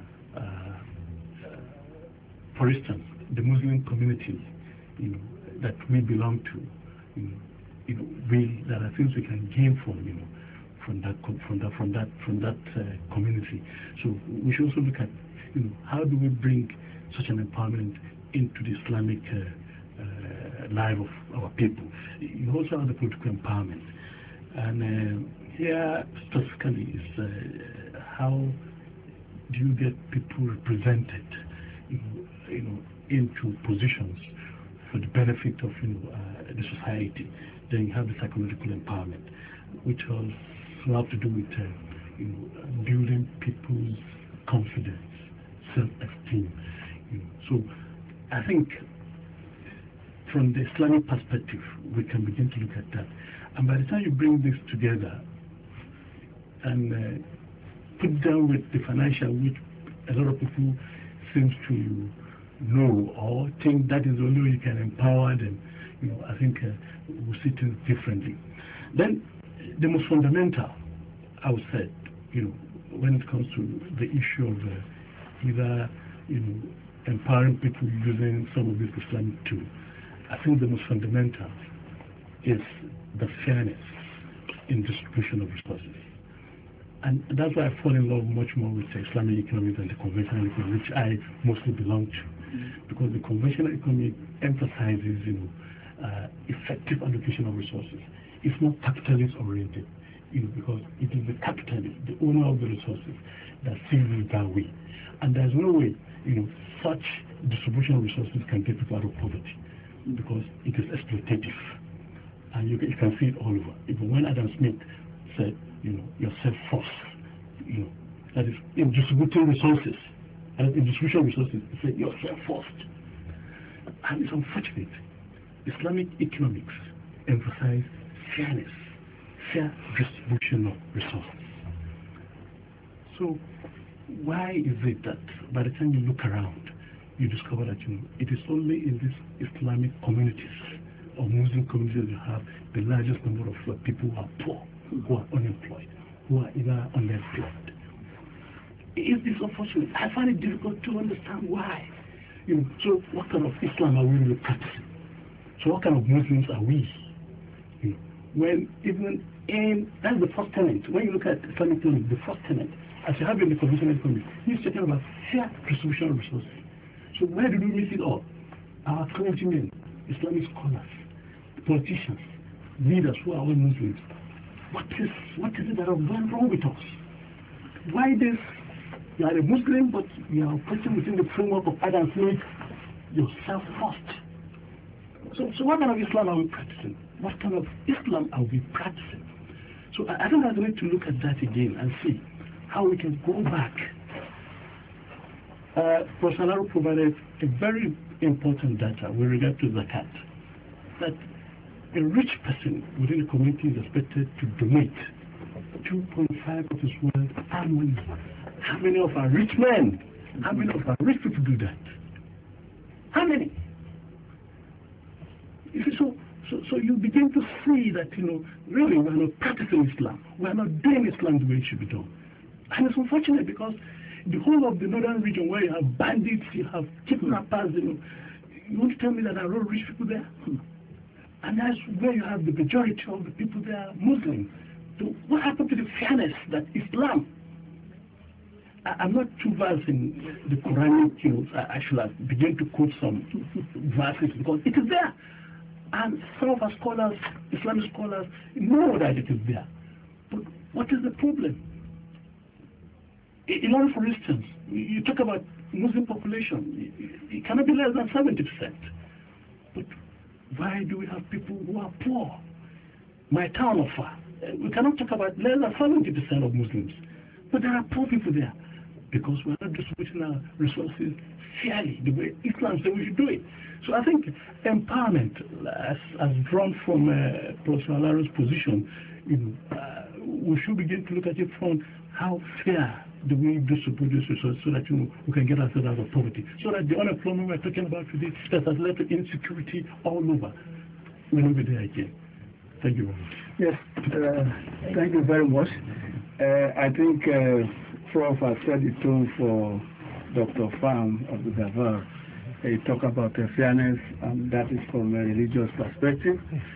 For instance, the Muslim community, that we belong to. There are things we can gain from that community. So we should also look at how do we bring such an empowerment into the Islamic life of our people. You also have the political empowerment, and here specifically is how do you get people represented, into positions for the benefit of the society. Then you have the psychological empowerment, which has a lot to do with building people's confidence, self-esteem. So I think from the Islamic perspective, we can begin to look at that. And by the time you bring this together and put down with the financial, which a lot of people seem to know or think that is the only way you can empower them, I think we see things differently. Then the most fundamental, I would say, when it comes to the issue of either empowering people using some of these Islamic tools, I think the most fundamental is the fairness in distribution of resources. And that's why I fall in love much more with the Islamic economy than the conventional economy, which I mostly belong to. Because the conventional economy emphasizes, effective allocation of resources. It's not capitalist oriented, because it is the capitalist, the owner of the resources, that sees it that way. And there's no way, such distribution of resources can get people out of poverty, because it is exploitative. And you can see it all over. Even when Adam Smith said, you're self-forced, that is, in distributing resources, and in distribution of resources, he said, you're self-forced. And it's unfortunate. Islamic economics emphasize fairness, fair distribution of resources. So why is it that by the time you look around, you discover that it is only in these Islamic communities or Muslim communities you have the largest number of people who are poor, who are unemployed, who are either underemployed? Is this unfortunate? I find it difficult to understand why. So what kind of Islam are we really practicing? So what kind of Muslims are we? When even that's the first tenet. When you look at Islamic economy, the first tenet, as you have in the conventional economy, he's talking about fair distribution of resources. So where do we miss it all? Our clergymen, Islamic scholars, politicians, leaders who are all Muslims. What is it that has gone wrong with us? Why this? You are a Muslim, but you are operating within the framework of Adam Smith, yourself first. So what kind of Islam are we practicing? What kind of Islam are we practicing? So I think I need to look at that again and see how we can go back. Professor Alaru provided a very important data with regard to zakat, that a rich person within the community is expected to donate 2.5 of his wealth annually. How many of our rich men, how many of our rich people do that? How many? You see, so you begin to see that, really we are not practicing Islam. We are not doing Islam the way it should be done. And it's unfortunate because the whole of the northern region where you have bandits, you have kidnappers, you want to tell me that there are all rich people there? And that's where you have the majority of the people there Muslims. So what happened to the fairness that Islam? I'm not too versed in the Quranic, I should have begun to quote some verses because it is there. And some of our scholars, Islamic scholars, know that it is there. But what is the problem? In order, for instance, you talk about Muslim population, it cannot be less than 70%. But why do we have people who are poor? My town of Far, we cannot talk about less than 70% of Muslims. But there are poor people there because we are not distributing our resources fairly, the way Islam says we should do it. So I think empowerment, as drawn from Professor Alaro's position, we should begin to look at it from how fair do we distribute this resource so that we can get ourselves out of poverty. So that the unemployment we're talking about today that has led to insecurity all over will not be there again. Thank you very much. Yes, thank you very much. I think Prof has set the tone for Dr. Pham of the Davar. He talked about fairness, and that is from a religious perspective.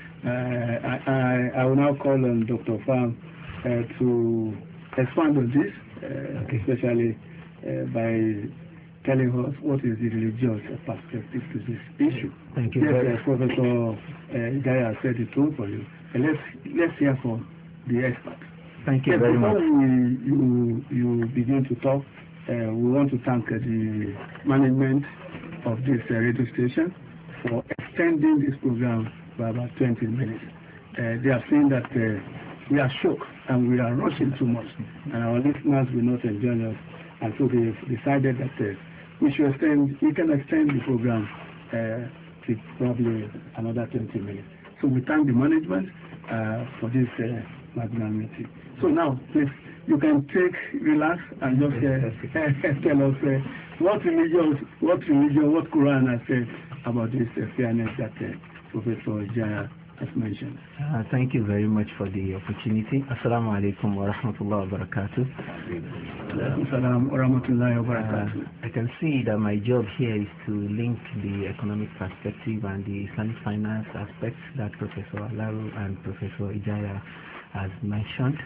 I will now call on Dr. Pham to expand on this, especially by telling us what is the religious perspective to this issue. Thank you. Yes, Professor Idaya said the tone for you. Let's hear from the expert. Thank you very much. Before you begin to talk, we want to thank the management of this radio station for extending this program by about 20 minutes. They are saying that we are shocked and we are rushing too much, and our listeners will not enjoy us. And so they've decided that we can extend the program to probably another 20 minutes. So we thank the management for this magnanimity. So now, please, you can relax and just tell us what religion, what Quran has said about this fairness that Professor Jaya has mentioned. Thank you very much for the opportunity. Assalamu alaikum wa rahmatullahi wa barakatuh. I can see that my job here is to link the economic perspective and the Islamic finance aspects that Professor Alaro and Professor Ijaya has mentioned.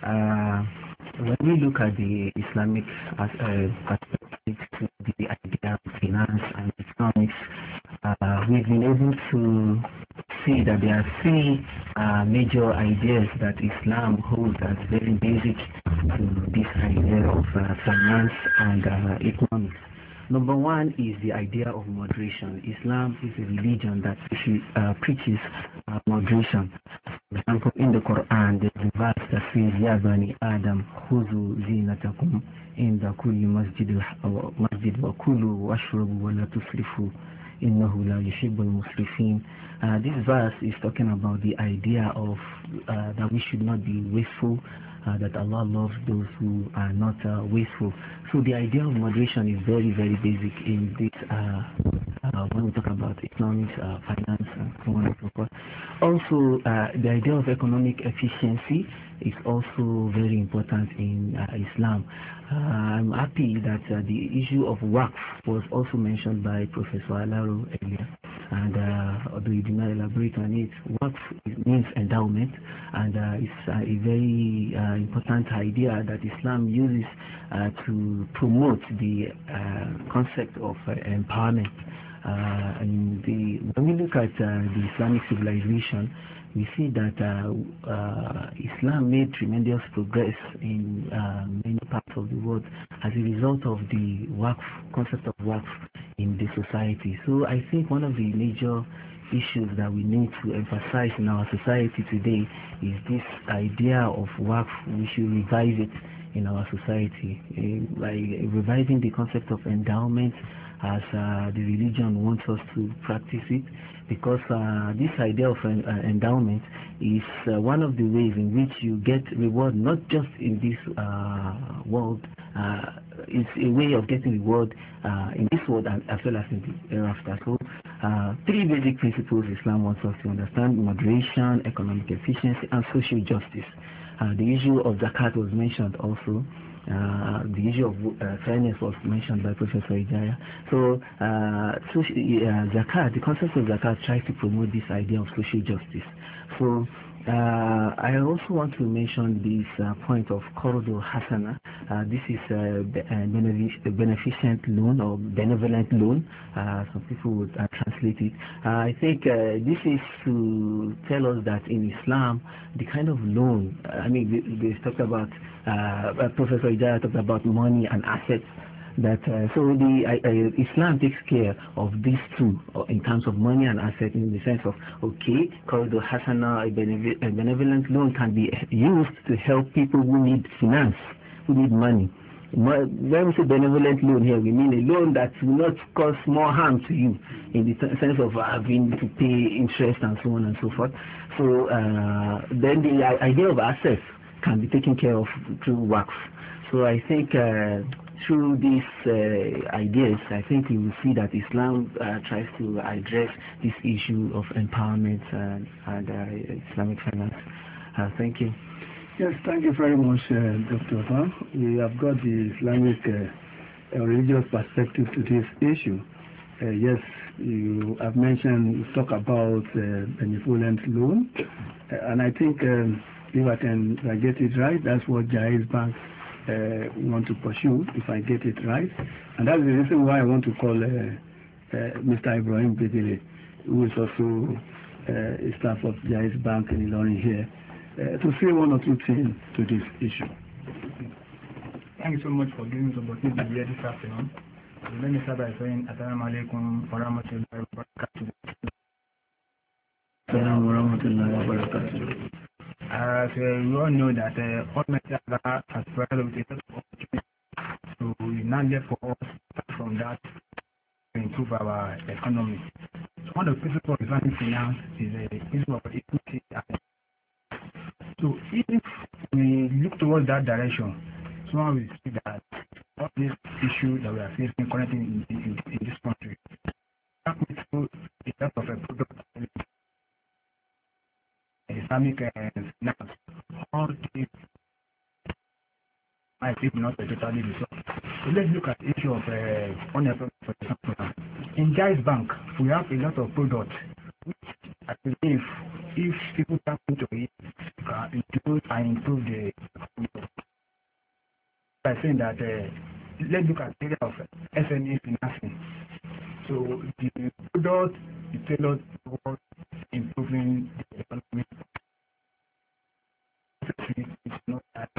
When we look at the Islamic perspective to the idea of finance and economics, we've been able to see that there are three major ideas that Islam holds as very basic to this idea of finance and economics. Number one is the idea of moderation. Islam is a religion that preaches moderation. For example, in the Quran, there's a verse that says, Ya Bani Adam, Khuzu zinatakum inda kulli masjid wa kulu washrabu wa la tusrifu innahu la yuhibbul musrifin. This verse is talking about the idea of that we should not be wasteful, that Allah loves those who are not wasteful. So the idea of moderation is very, very basic in this when we talk about economics, finance, and so on and so forth. Also, the idea of economic efficiency is also very important in Islam. I'm happy that the issue of waqf was also mentioned by Professor Alaro earlier. And although you did not elaborate on it, waqf means endowment, and it's a very important idea that Islam uses to promote the concept of empowerment. When we look at the Islamic civilization, we see that Islam made tremendous progress in many parts of the world as a result of the concept of waqf in the society. So I think one of the major issues that we need to emphasize in our society today is this idea of waqf. We should revive it in our society by revising the concept of endowment as the religion wants us to practice it, because this idea of endowment is one of the ways in which you get reward, not just in this world. It's a way of getting reward in this world as well as in the hereafter. So, three basic principles Islam wants us to understand: moderation, economic efficiency, and social justice. The issue of zakat was mentioned also. The issue of fairness was mentioned by Professor Ijaya. So, zakat, the concept of zakat tries to promote this idea of social justice. So, I also want to mention this point of Qardu Hasana. This is a beneficent loan or benevolent loan. Some people would translate it. I think this is to tell us that in Islam, the kind of loan, they talked about, Professor Ijaya talked about money and assets. That so the Islam takes care of these two in terms of money and asset, in the sense of, okay, Qardu Hasana, a benevolent loan can be used to help people who need finance, who need money. When we say benevolent loan here, we mean a loan that will not cause more harm to you, in the sense of having to pay interest and so on and so forth. So then the idea of assets can be taken care of through Waqf. So I think through these ideas, I think you will see that Islam tries to address this issue of empowerment and Islamic finance. Thank you. Yes, thank you very much, Dr. Fan. We have got the Islamic religious perspective to this issue. Yes, you have mentioned, talk about benevolent loan, and I think if I get it right, that's what Jaiz Bank want to pursue, if I get it right. And that's the reason why I want to call Mr. Ibrahim Bedele, who is also a staff of Jaiz Bank in Ilorin here, to say one or two things to this issue. Thank you so much for giving us the opportunity to be here this afternoon. Let me start by saying Assalamu alaikum wa rahmatullahi wa barakatuh. Assalamu wa rahmatullahi wa barakatuh. As you all know that Almighty Allah has provided with a lot of opportunities, so we now left for us from that to improve our economy. So one of the principles of Islamic finance is the principle of equity. So if we look towards that direction, somehow we see that all these issues that we are facing currently in this country, happen through a lot of product Islamic finance, all these I think not totally resolved. So let's look at the issue of unemployment, for example. In Jaiz Bank, we have a lot of products which I believe if people tap into it, can improve the economy. By saying that let's look at the area of SME financing. So the product is tailored towards improving the economy. It's not that,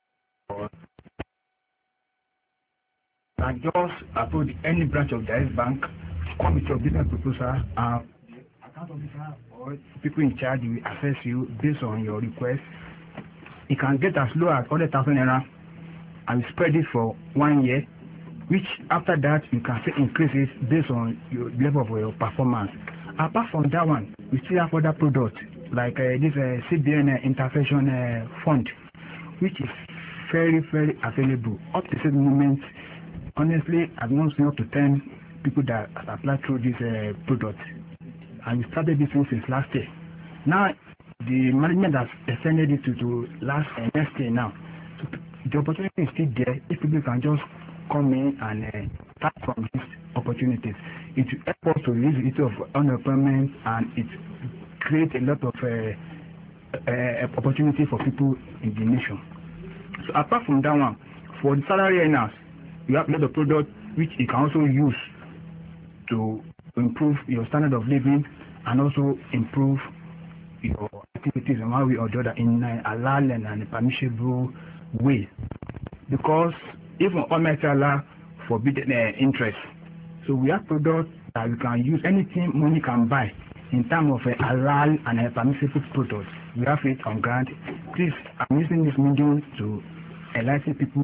and just approach any branch of Jaiz Bank, come with your business proposal, the account officer or people in charge will assess you based on your request. It can get as low as 100,000 naira and spread it for 1 year, which after that you can still increase it based on your level of your performance. Apart from that one, we still have other products like this CBN intervention fund, which is very, very available. Up to this moment, honestly, I've not seen up to 10 people that have applied through this product. And we started this thing since last year. Now, the management has extended it to next year now. So the opportunity is still there. If people can just come in and start from these opportunities, it will help us to reduce the issue of unemployment, and it creates a lot of opportunity for people in the nation. So apart from that one, for the salary earners, you have a lot of products which you can also use to improve your standard of living and also improve your activities in one way or the other in a halal and a permissible way. Because even Almighty Allah forbidden interest. So we have products that you can use, anything money can buy in terms of a halal and a permissible product. We have it on ground. Please, I'm using this medium to enlighten people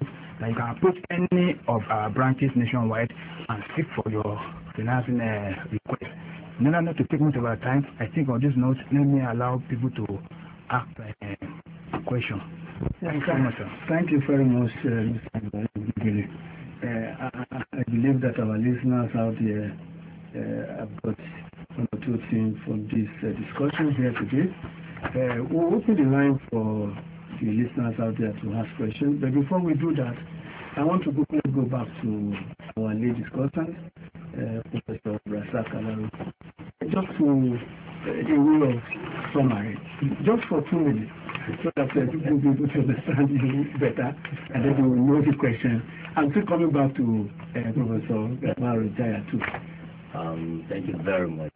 that you can approach any of our branches nationwide and seek for your financing request. In order not to take much of our time, I think on this note, let me allow people to ask a question. Thank you so much, sir. Thank you very much, Mr. Gili. I believe that our listeners out there have got one or two things from this discussion here today. We'll open the line for the listeners out there to ask questions. But before we do that, I want to go back to our lead discussant, Professor Rasak Alawi. Just to a way of summary, just for 2 minutes, so that people will be able to understand you better, and then they will know the question. I'm still coming back to Professor Mario Jaya too. Thank you very much.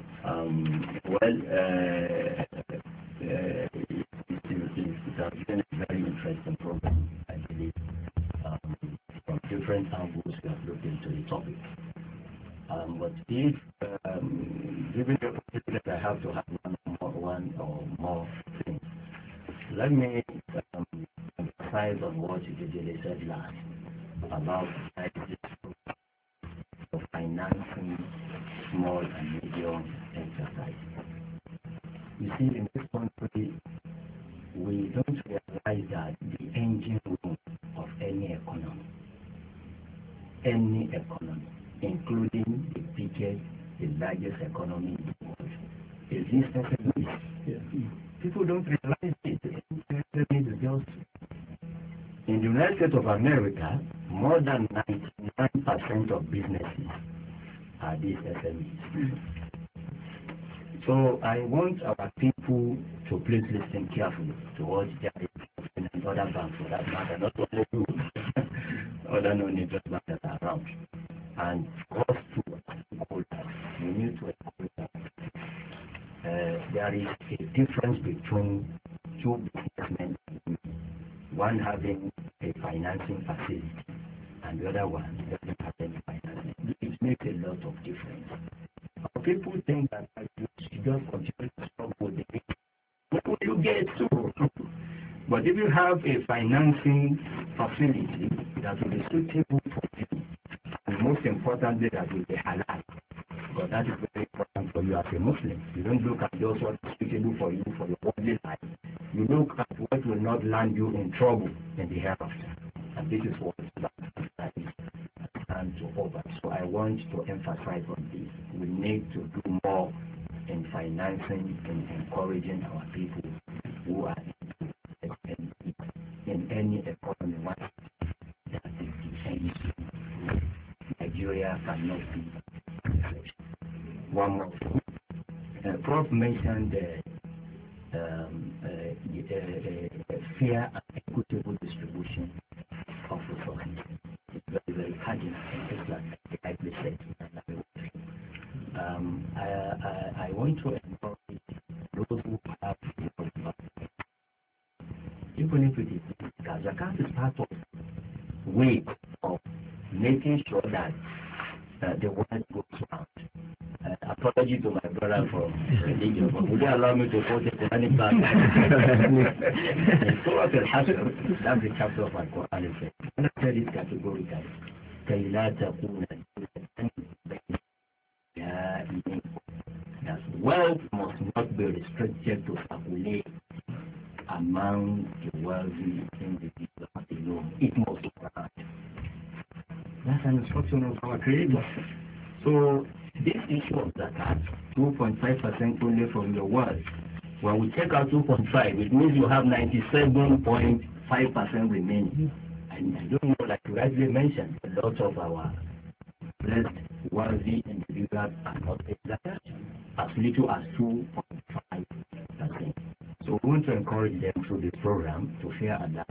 It has been a very interesting program, I believe. From different angles we have looked into the topic. But if, given the opportunity that I have to have one or more things, let me emphasize on what Ijele said last about the financing small and medium enterprises. You see, in this country, we don't realize that the engine room of any economy, including the biggest, the largest economy in the world, is this SMEs. Yeah. People don't realize it. SMEs is just, in the United States of America, more than 99% of businesses are these SMEs. So I want our people to please listen carefully to what Jari and other banks for that matter, not only you, other non-interest banks that are around. And for us to go that, we need to encourage that. There is a difference between two businessmen, one having a financing facility and the other one doesn't have any financing. It makes a lot of difference. People think that you just continue to struggle with it. What will you get to? But if you have a financing facility that will be suitable for you, and most importantly, that will be halal, because that is very important for you as a Muslim. You don't look at just what is suitable for you for your worldly life. You look at what will not land you in trouble in the hereafter. And this is what that is stand to over. So I want to emphasize on this. We need to do more in financing and encouraging our people who are in any economy that is defending. Nigeria cannot be an exception. One more thing. Prof mentioned fair and equitable distribution of resources. It's very, very cardinal, just like I rightly said. I want to encourage those who have even if it is zakat is part of way of making sure that the world goes round. Apology to my brother for religion, but would you allow me to quote it in any class? In Surah Al-Hasr, that's the chapter of my Quran, it says, and I said it categorically, كَيْ لَا تَكُونَ that wealth must not be restricted to circulate among the wealthy individuals alone. It must be around. That's an instruction of our Creator. So this issue of zakat, 2.5% only from your wealth, when we take out 2.5, it means you have 97.5% remaining. And I don't know, like you rightly mentioned, a lot of our blessed, wealthy individuals are not paying zakat, as little as 2.5%. So we want to encourage them through this program to share Allah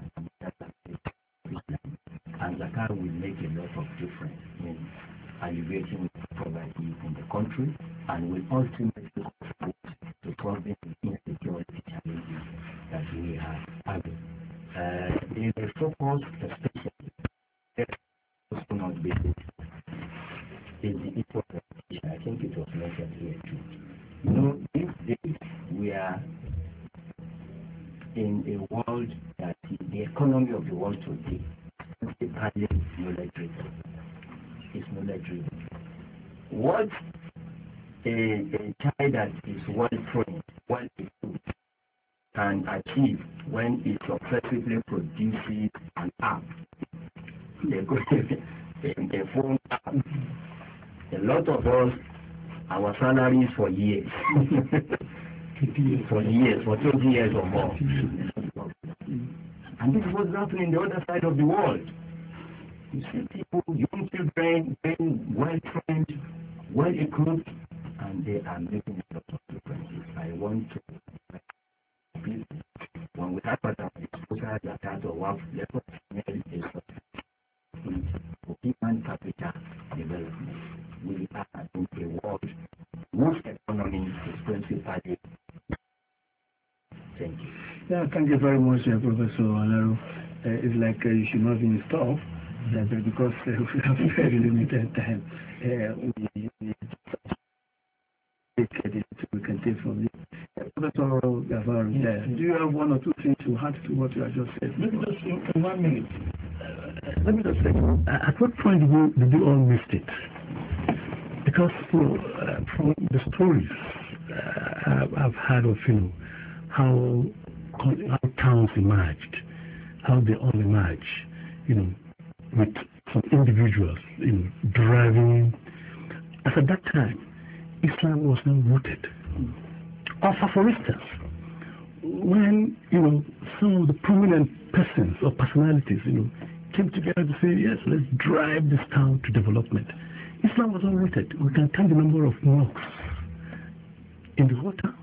and zakat will make a lot of difference in alleviating poverty in the country and will ultimately contribute to solving the insecurity challenges that we are having. They may focus especially on basis is the equal protection. I think it was mentioned here too. You know, these days we are in a world that the economy of the world today is highly knowledge-driven. It's knowledge-driven. What a child that is well-trained, well-equipped, can achieve when it successfully produces an app, a phone app. A lot of us, our salaries for years, for 20 years or more. And this is what's happening the other side of the world. You see people, young children, being well-trained, well-equipped, and they are making a lot of differences. I want to people, when we have a disposal that has a work level, is for human capital development. We are in a world whose economy is principally. Thank you. Yeah, thank you very much, Professor Alaro. It's like you should not be stopped, because we have very limited time. We can take from you. Professor Gavar, do you have one or two things to add to what you have just said? Maybe just in 1 minute. Let me just say, at what point did you all miss it? Because from the stories I've heard of, how towns emerged, how they all emerged, with some individuals, driving. As at that time, Islam was not rooted. Also, for instance, when some of the prominent persons or personalities, came together to say, yes, let's drive this town to development. Islam was not rooted. We can count the number of mosques in the whole town.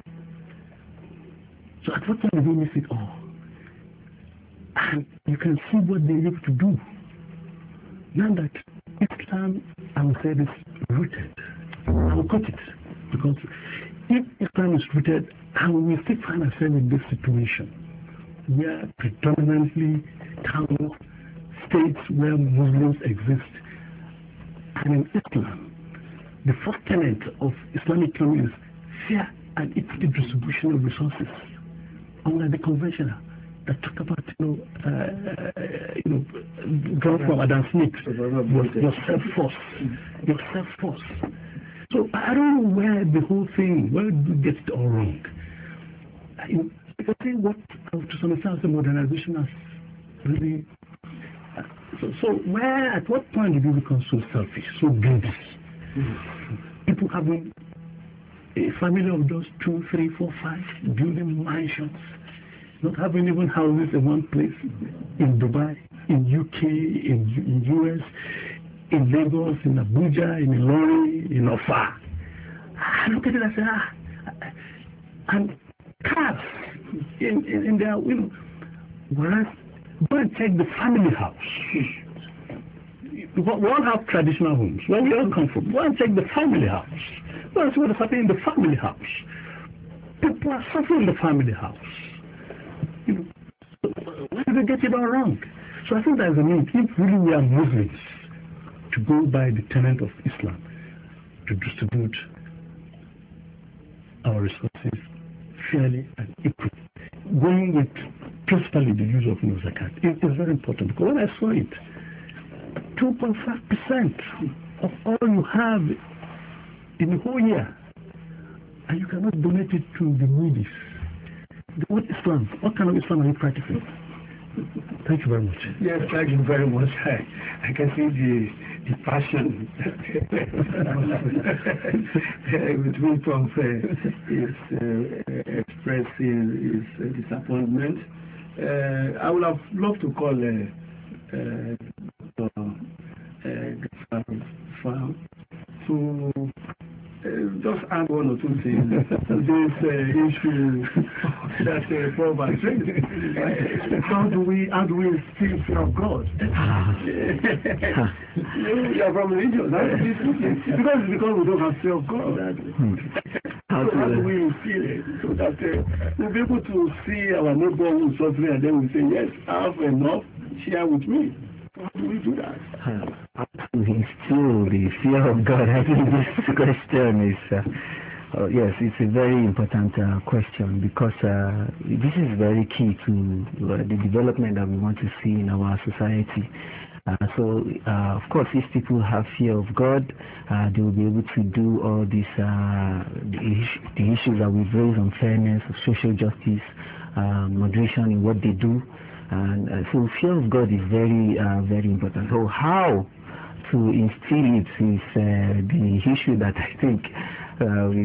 So at what time did we miss it all? And you can see what they're able to do. Now that Islam, I would say, is rooted. I will cut it. Because if Islam is rooted, and we still find ourselves in this situation where predominantly towns, states where Muslims exist, and in Islam, the first tenet of Islamic economy is fair and equal distribution of resources, unlike the conventional that talk about, drawn from Adam Smith, your self-force. So I don't know where the whole thing, where do we get it all wrong? Because I think what, to some extent, the modernization has really. So where, at what point did we become so selfish, so greedy? People having a family of those 2, 3, 4, 5, building mansions, not having even houses in one place, in Dubai, in UK, in US, in Lagos, in Abuja, in Ilorin, in Ofa. I look at it and say, and cars in their, whereas go and check the family house. We all have traditional homes, where we all come from. Go and check the family house. Go and see what is happening in the family house. People are suffering in the family house. Why did they get it all wrong? So I think there's a need, if really we are Muslims, to go by the tenet of Islam, to distribute our resources fairly and equally, going with principally the use of zakat. It is very important, because when I saw it, 2.5% of all you have in the whole year, and you cannot donate it to the needy. What Islam? What kind of Islam are you practicing? Thank you very much. Yes, thank you very much. I can see the passion between Prof is expressing his disappointment. I would have loved to call to just add one or two things to this issue that Prof has raised. How do we still fear of God? You are from religion, because we don't have fear of God. How do we feel it so that we'll be able to see our neighbor who's suffering, and then we say, yes, I have enough, share with me. How do we do that? Still the fear of God. I think this question is, yes, it's a very important question, because this is very key to the development that we want to see in our society. Of course, if people have fear of God, they will be able to do all these the issues that we've raised on fairness, social justice, moderation in what they do. And so fear of God is very, very important. So how to instill it is the issue that I think we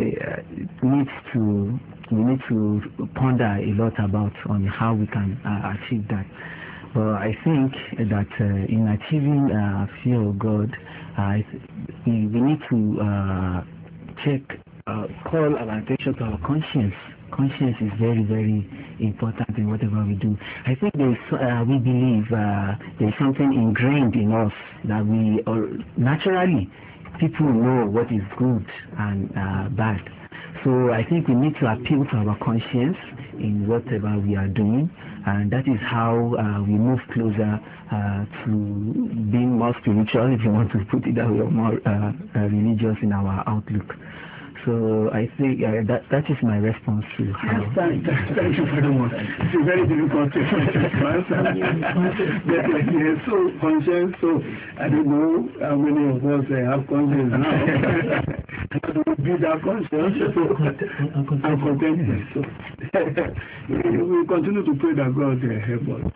need to ponder a lot about on how we can achieve that. Well, I think that in achieving fear of God, we need to call our attention to our conscience. Conscience is very, very important in whatever we do. I think we believe there's something ingrained in us that we naturally people know what is good and bad. So I think we need to appeal to our conscience in whatever we are doing, and that is how we move closer to being more spiritual, if you want to put it that way, or more religious in our outlook. So I think that is my response to how. Yes, thank you very much. It's a very difficult question to answer. So conscience, so I don't know how many of us have conscience now. How do we build our conscience and contentment? So we continue to pray that God help us.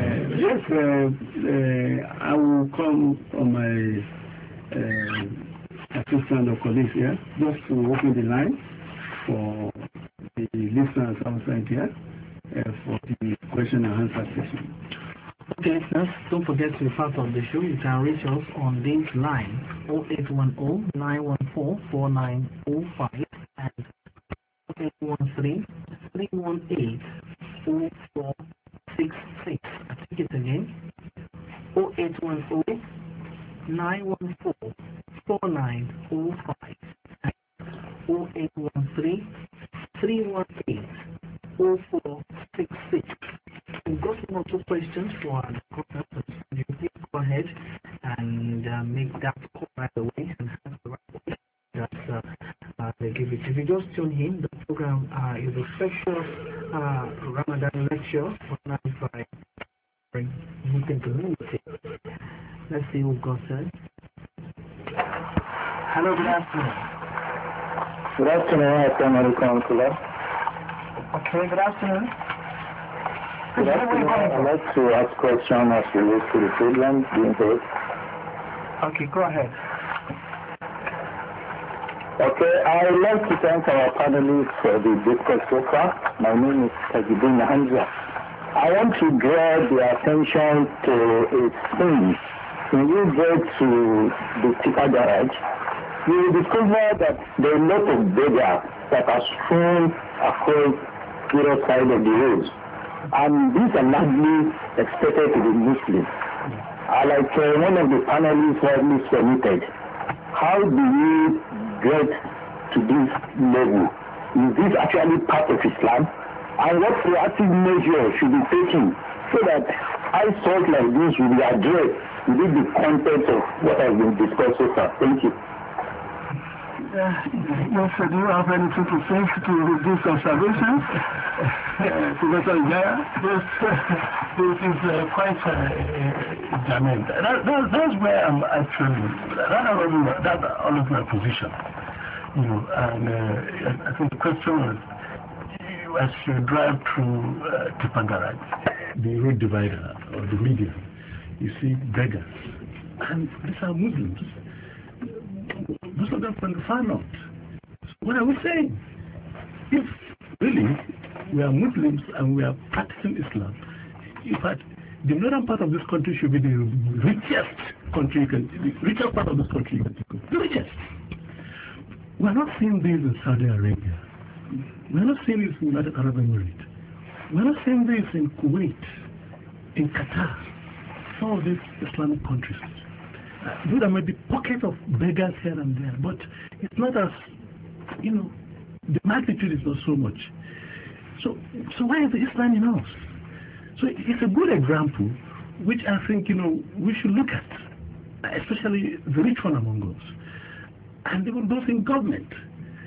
Yes, I will come on my assistant or colleagues here, just to open the line for the listeners outside here for the question and answer session. Okay, listeners, don't forget to be part of the show. You can reach us on this line 0810-914-4905 and 0813-318-4466. I take it again, 0810-914-4905 and 0813-318-4466. We've got one or two questions for our conference. You please go ahead and make that call right away and have the right question that they give it. If you just tune in, the program is a special Ramadan lecture organized by Muslim community. Let's see who got said. Hello, good afternoon. Good afternoon, Assalamu alaikum. Okay, good afternoon. Good afternoon. I'd like to ask questions as relates to the program being held. Okay, go ahead. Okay, I would like to thank our panelists for the discourse so far. My name is Tajidin Hamza. I want to draw the attention to a thing. When you get to the Tipa garage, you will discover that there are a lot of beggars that are strewn across either side of the roads. And these are largely expected to be Muslims. Like one of the panelists rightly submitted, how do you get to this level? Is this actually part of Islam? And what proactive measures should be taken so that assault like this will be addressed within the context of what has been discussed so far? Thank you. Yes, sir, do you have anything to say to these observations? Professor Ijaya? Yes, this is quite germane. That's where I'm actually, that's always my position. You know, and I think the question was, as you drive through Tipa garage, the road divider or the median, you see beggars. And these are Muslims. Most of them from the far north. What are we saying? If really we are Muslims and we are practicing Islam, in fact, the northern part of this country should be the richest country, the richest part of this country you can think of. The richest. We are not seeing this in Saudi Arabia. We are not seeing this in the United Arab Emirates. We are not seeing this in Kuwait, in Qatar, some of these Islamic countries. There may be pockets of beggars here and there, but it's not as, you know, the magnitude is not so much. So why is the Islam in us? So it's a good example, which I think, you know, we should look at, especially the rich one among us, and even those in government.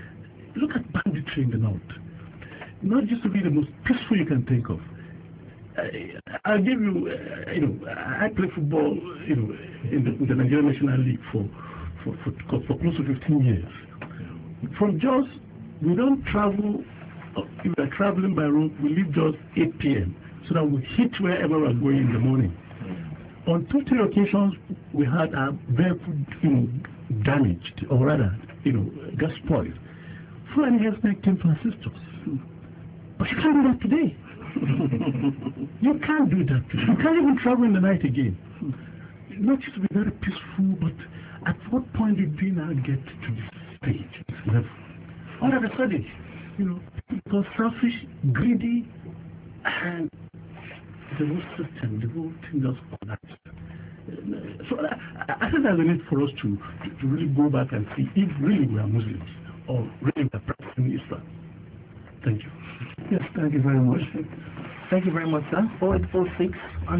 Look at banditry in the north. Not just to be the most peaceful you can think of. I'll give you, I play football, with the Nigerian National League for close to 15 years. From Jos, we don't travel. If we are traveling by road, we leave just 8 p.m. so that we hit wherever we are going in the morning. On 2-3 occasions, we had our vehicle, damaged, or rather, got spoiled. Fulani Herdsmen came to assist us. But you can't do that today. You can't do that today. You can't even travel in the night again. Not just to be very peaceful, but at what point did we now get to this stage, this level? All of a sudden, because selfish, greedy, and the whole system, the whole thing just collapsed. So I think there's a need for us to really go back and see if really we are Muslims or really we are practicing Islam. Thank you. Yes, thank you very much. Thank you very much, sir. 0849.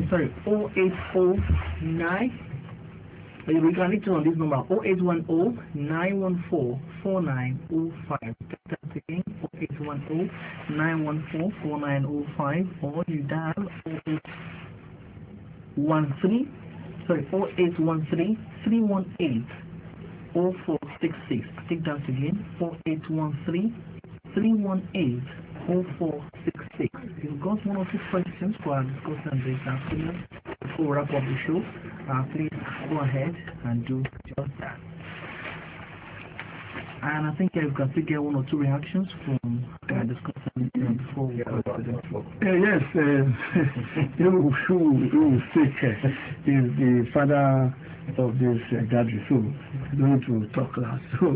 We can reach on this number 0810-914-4905. That's again 0810-914-4905, or you dial 0813-318-0466. Take that again 0813-318-0466. You've got one or two questions for our discussion this afternoon. Before we wrap up the show, please go ahead and do just that. And I think you've got to get one or two reactions from our discussion before we go to the next one. Yes, who sick is the father of this gathering, so I'm going to talk last. So,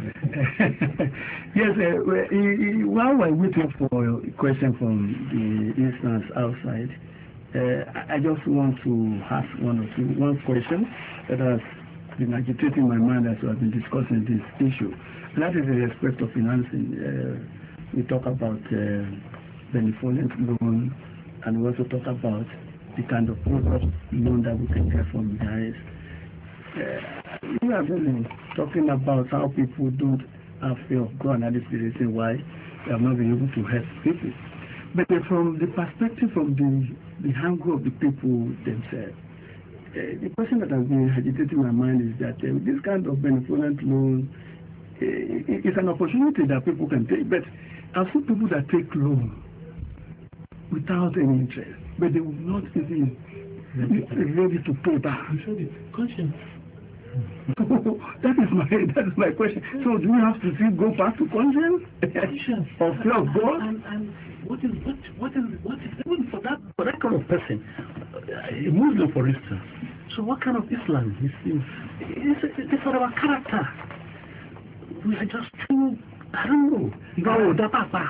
yes, while we're waiting for a question from the listeners outside, I just want to ask one question that has been agitating my mind as I've been discussing this issue. And that is in respect of financing. We talk about benevolent loan, and we also talk about the kind of product loan that we can get from guys. We have been talking about how people don't have fear of God, and that is the reason why they have not been able to help people. But from the perspective of the angle of the people themselves, the question that has been agitating my mind is that this kind of benevolent loan is an opportunity that people can take. But I've seen people that take loan without any interest, but they will not even be ready to pay back. Conscience. That is my question. So do we have to still go back to conscience? Or fear of God? And what is even for that kind of person, a Muslim for instance? So what kind of Islam is it's sort of a character? We are just too, I don't know. When I was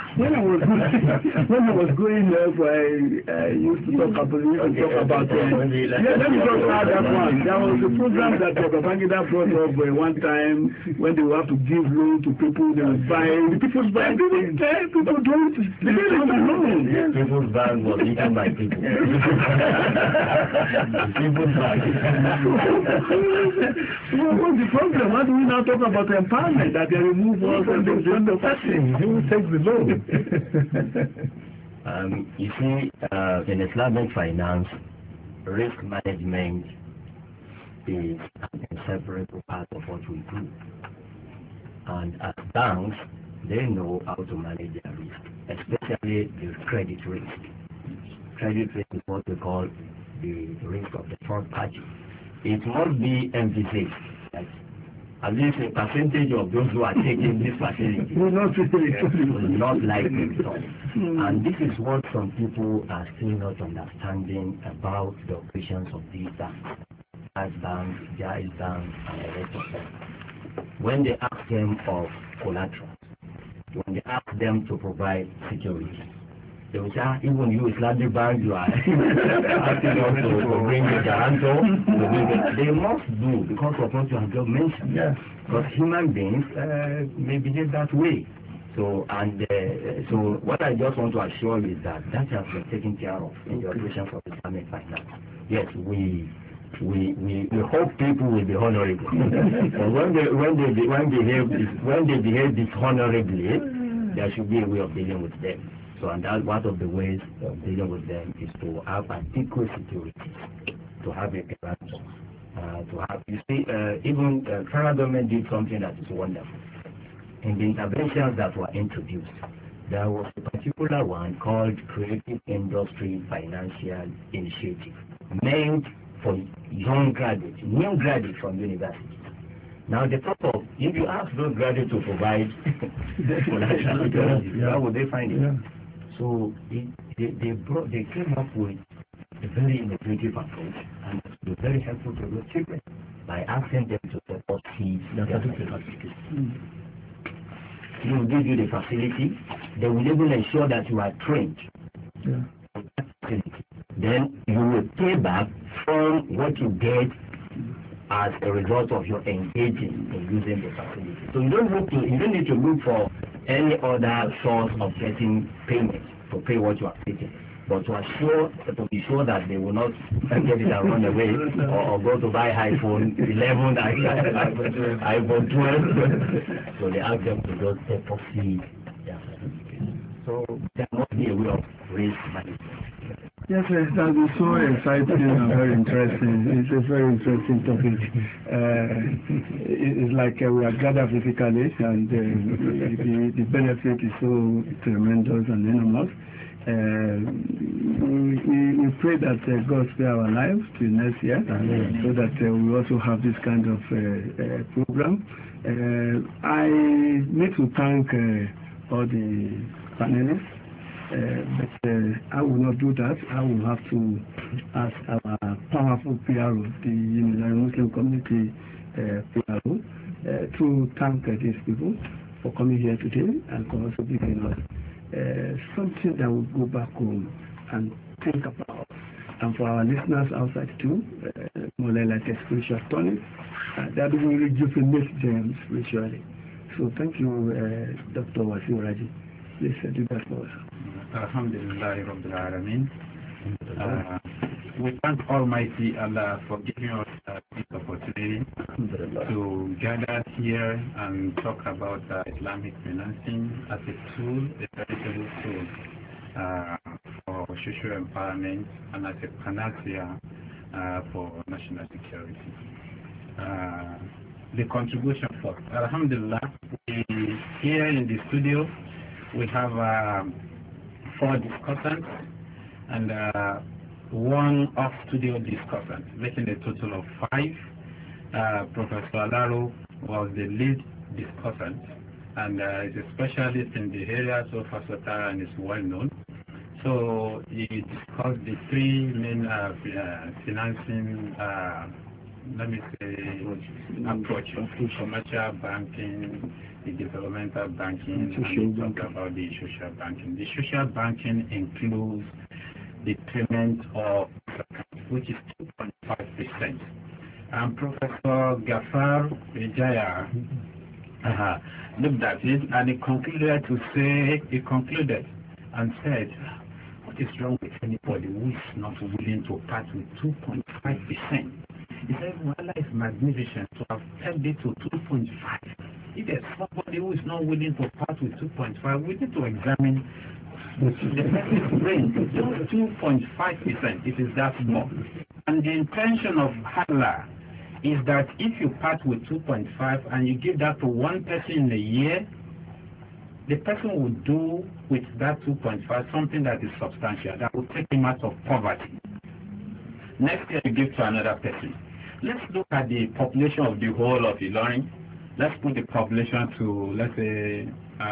growing up, I used to talk about let me just add that one. There was a program that Babangida brought up one time when they would have to give loan to people. They would buy. People buy. People don't. They don't have a loan. People's bank was eaten by people. People's bank. What's the problem? Why do we now talk about empowerment? That they remove us and they send the person. Who takes the loan? You see, in Islamic finance, risk management is an inseparable part of what we do. And as banks, they know how to manage their risk, especially the credit risk. Credit risk is what we call the risk of the third party. It must be emphasized that at least a percentage of those who are taking this facility will not like it. And this is what some people are still not understanding about the operations of these banks, banks, Jaiz Bank, and the rest of them. When they ask them of collateral, when they ask them to provide security, they will say, even you Islamic bank, you are asking us to bring the guarantor. They must do because of what you have just mentioned. Yes. Because human beings may behave that way. So what I just want to assure you is that has been taken care of in the operations of Islamic finance. Yes, we hope people will be honorable. But when they behave dishonorably, there should be a way of dealing with them. So, and that's one of the ways of dealing with them is to have adequate security, to have a ransom, to have, you see, even federal government did something that is wonderful. In the interventions that were introduced, there was a particular one called Creative Industry Financial Initiative, meant for young graduates, new graduates from universities. Now the purpose, if you ask those graduates to provide how would they find it? Yeah. So they came up with a very innovative approach, and it was very helpful to those children by asking them to support seeds. He will give you the facility. They will even ensure that you are trained. Yeah. Then you will pay back from what you get as a result of your engaging in using the facility. So you don't need to look for any other source of getting payment to pay what you are taking. But to be sure that they will not get it and run away or go to buy iPhone 11, iPhone 12. So they ask them to just proceed their certificate. So there must be a way of risk management. Yes, that is so exciting and very interesting. It's a very interesting topic. It's like we are gathered physically, and the benefit is so tremendous and enormous. We pray that God spare our lives till next year, so that we also have this kind of program. I need to thank all the panelists. But I will not do that. I will have to ask our powerful PRO, the Unitarian Muslim Community PRO, to thank these people for coming here today and for also giving us something that will go back home and think about. And for our listeners outside too, more like a spiritual tonic, that will rejuvenate them spiritually. So thank you, Dr. Wasim Raji. Please do that for us. Alhamdulillah Rabbil Alameen. We thank Almighty Allah for giving us this opportunity to gather here and talk about Islamic financing as a tool, a very tool for social empowerment and as a panacea for national security. The contribution for Alhamdulillah, here in the studio we have 4 discussants and one off-studio discussant, making a total of 5. Professor Alaro was the lead discussant and is a specialist in the area so versatile and is well known. So he discussed the 3 main financing, let me say, approaches: commercial banking, the developmental banking, and talk about the social banking. The social banking includes the payment of, which is 2.5%. And Professor Gafar Vijaya looked at it and he concluded and said, what is wrong with anybody who is not willing to part with 2.5%? He said, well, Allah is magnificent to have pegged it to 2.5. If there's somebody who is not willing to part with 2.5, we need to examine the person's brain. Just 2.5%, it is that small. And the intention of Allah is that if you part with 2.5 and you give that to one person in a year, the person will do with that 2.5 something that is substantial, that will take him out of poverty. Next year you give to another person. Let's look at the population of the whole of Ilorin. Let's put the population to, let's say,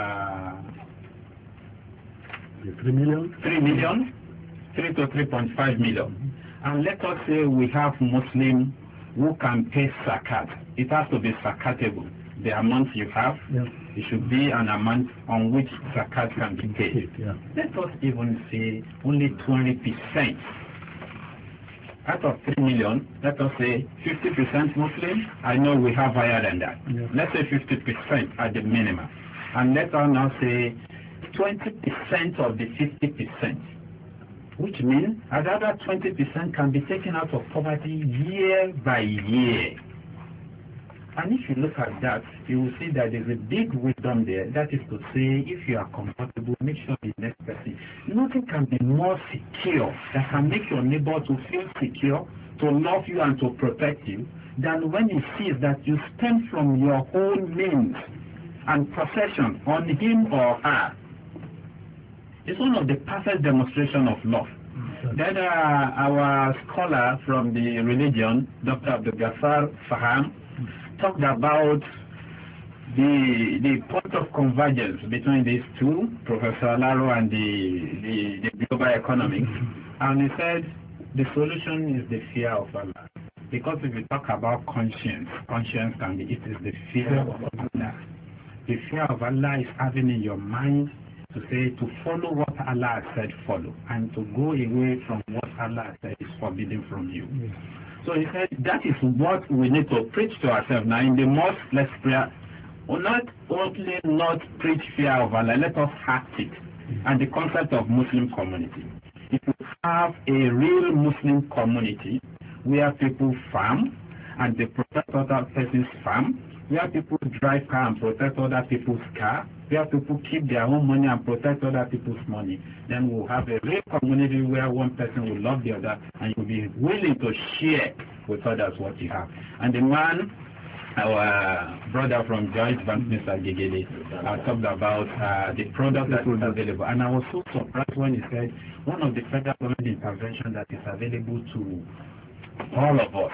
3 million? 3 million, 3 to 3.5 million. And let us say we have Muslims who can pay zakat. It has to be zakatable. The amount you have, it should be an amount on which zakat can be paid. Let us even say only 20%. Out of 3 million, let us say 50% Muslim. I know we have higher than that. Let's say 50% at the minimum. And let us now say 20% of the 50%, which means another 20% can be taken out of poverty year by year. And if you look at that, you will see that there's a big wisdom there. That is to say, if you are comfortable, make sure the next person. Nothing can be more secure that can make your neighbor to feel secure, to love you and to protect you, than when he sees that you spend from your own means and possession on him or her. It's one of the perfect demonstration of love. Then our scholar from the religion, Dr. Abdul Ghaffar Faham, talked about the point of convergence between these two, Professor Alaro and the global economics. And he said the solution is the fear of Allah. Because if we talk about conscience can be, it is the fear of Allah. The fear of Allah is having in your mind to say, to follow what Allah has said follow, and to go away from what Allah has said is forbidden from you. So he said that is what we need to preach to ourselves. Now in the mosque, let's pray. Not only not preach fear of Allah, let us act it. And the concept of Muslim community. If you have a real Muslim community where people farm and they protect other person's farm, where people drive car and protect other people's car, where people keep their own money and protect other people's money, then we'll have a real community where one person will love the other and you'll be willing to share with others what you have. And the man, our brother from Joyce Bank, Mr. Gegele, talked about the product that is available. And I was so surprised when he said one of the federal government intervention that is available to all of us,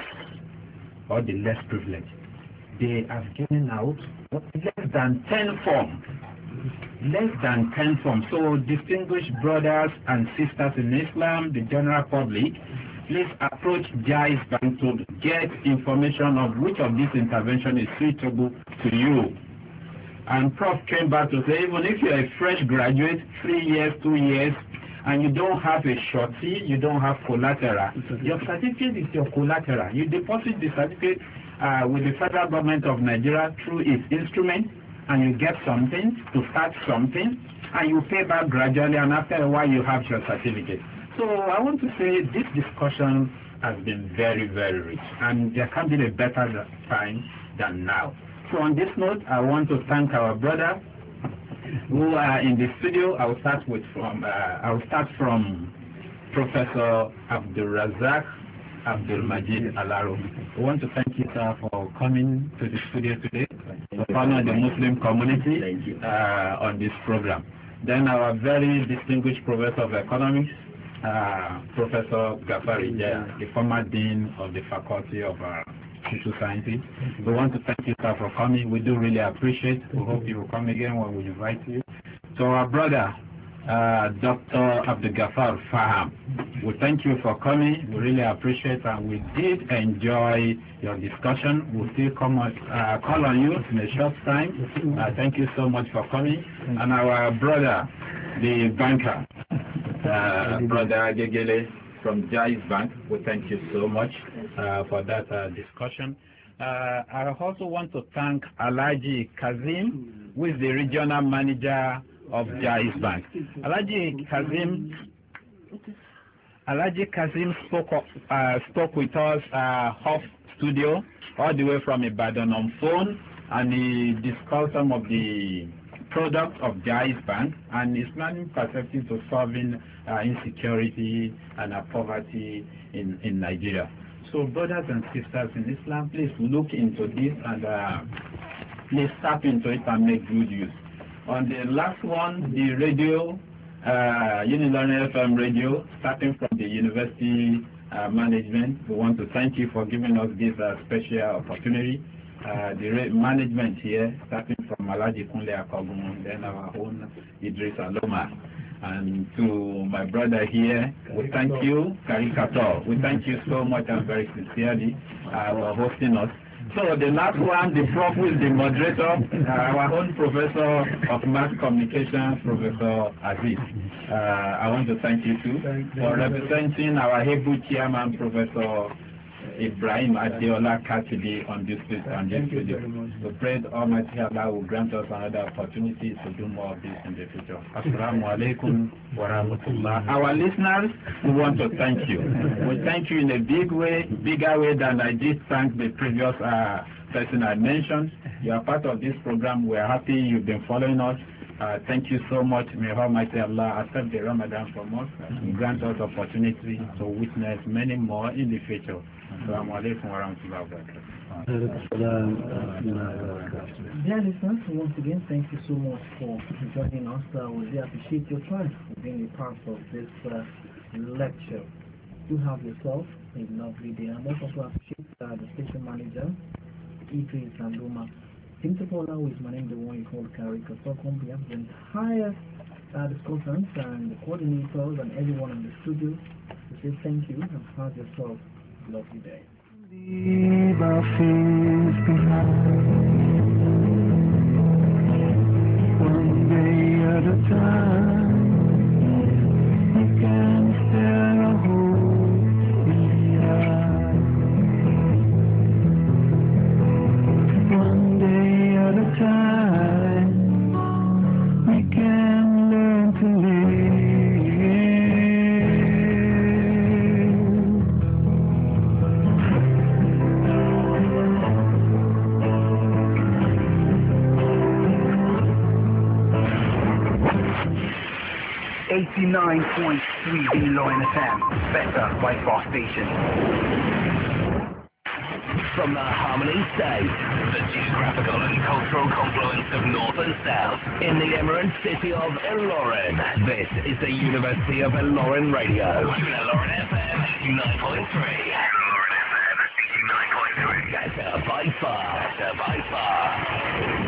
or the less privileged, they have given out less than 10 forms. Less than 10 forms. So distinguished brothers and sisters in Islam, the general public, please approach Jais Bank to get information of which of these intervention is suitable to you. And Prof came back to say, even if you're a fresh graduate, 3 years, 2 years, and you don't have a shorty, you don't have collateral, your certificate is your collateral. You deposit the certificate with the federal government of Nigeria through its instrument, and you get something to start something, and you pay back gradually, and after a while you have your certificate. So I want to say this discussion has been very, very rich, and there can't be a better time than now. So on this note, I want to thank our brother who are in the studio. I will start from Professor Abdul Razak Abdul Majid Alaro. I want to thank you, sir, for coming to the studio today to honor the Muslim community on this program. Then our very distinguished Professor of Economics, Professor Ghaffari Jaya, the former Dean of the Faculty of Social Sciences. We want to thank you, sir, for coming. We do really appreciate. We hope you will come again when we invite you. So our brother, Dr. Abdul Ghaffar Faham, we thank you for coming. We really appreciate, and we did enjoy your discussion. We'll still call on you in a short time. Thank you so much for coming. And our brother, the banker, Brother Gegele from Jais Bank, we thank you so much for that discussion. I also want to thank Alhaji Kazim, who is the regional manager of Jais Bank. Alhaji Kazim spoke with us off studio, all the way from Ibadan on phone, and he discussed some of the products of Jais Bank and Islamic perspective to solving insecurity and poverty in Nigeria. So brothers and sisters in Islam, please look into this and please tap into it and make good use. On the last one, the radio, Unilorin FM radio, starting from the university management, we want to thank you for giving us this special opportunity. The management here, starting from Alhaji Kunle Akogun, then our own Idris Aloma, and to my brother here, we thank you, Karikator. We thank you so much and very sincerely for hosting us. So the last one, the prof who is the moderator, our own professor of mass communication, Professor Aziz. I want to thank you too for representing our Hebu chairman, Professor Ibrahim Adeola Katidi on this video. We pray that Almighty Allah will grant us another opportunity to do more of this in the future. Assalamu alaikum wa rahmatullah. Our listeners, we want to thank you. We thank you in a big way, bigger way than I did thank the previous person I mentioned. You are part of this program. We are happy you've been following us. Thank you so much. May Almighty Allah accept the Ramadan from us and grant us opportunity to witness many more in the future. Assalamu alaikum wa rahmatullahi wa barakatuh. Dear listeners, once again, thank you so much for joining us. We really appreciate your time for being a part of this lecture. You have yourself a lovely day. I also appreciate the station manager, Idris Anduma. Timtopola, who is managing the one you call Karika Stockholm, we have the entire discussants and the coordinators and everyone in the studio. We say thank you and have yourself a lovely day. Leave our fears behind, one day at a time. We can stare a hole in the eye, one day at a time. We can learn to live. 89.3 Lauren FM, better by Far Station. From the Harmony State, the geographical and cultural confluence of North and South, in the Emerald city of Ilorin, this is the University of Ilorin Radio. Lauren FM 89.3. Lauren FM 89.3. Better by far. Better by far.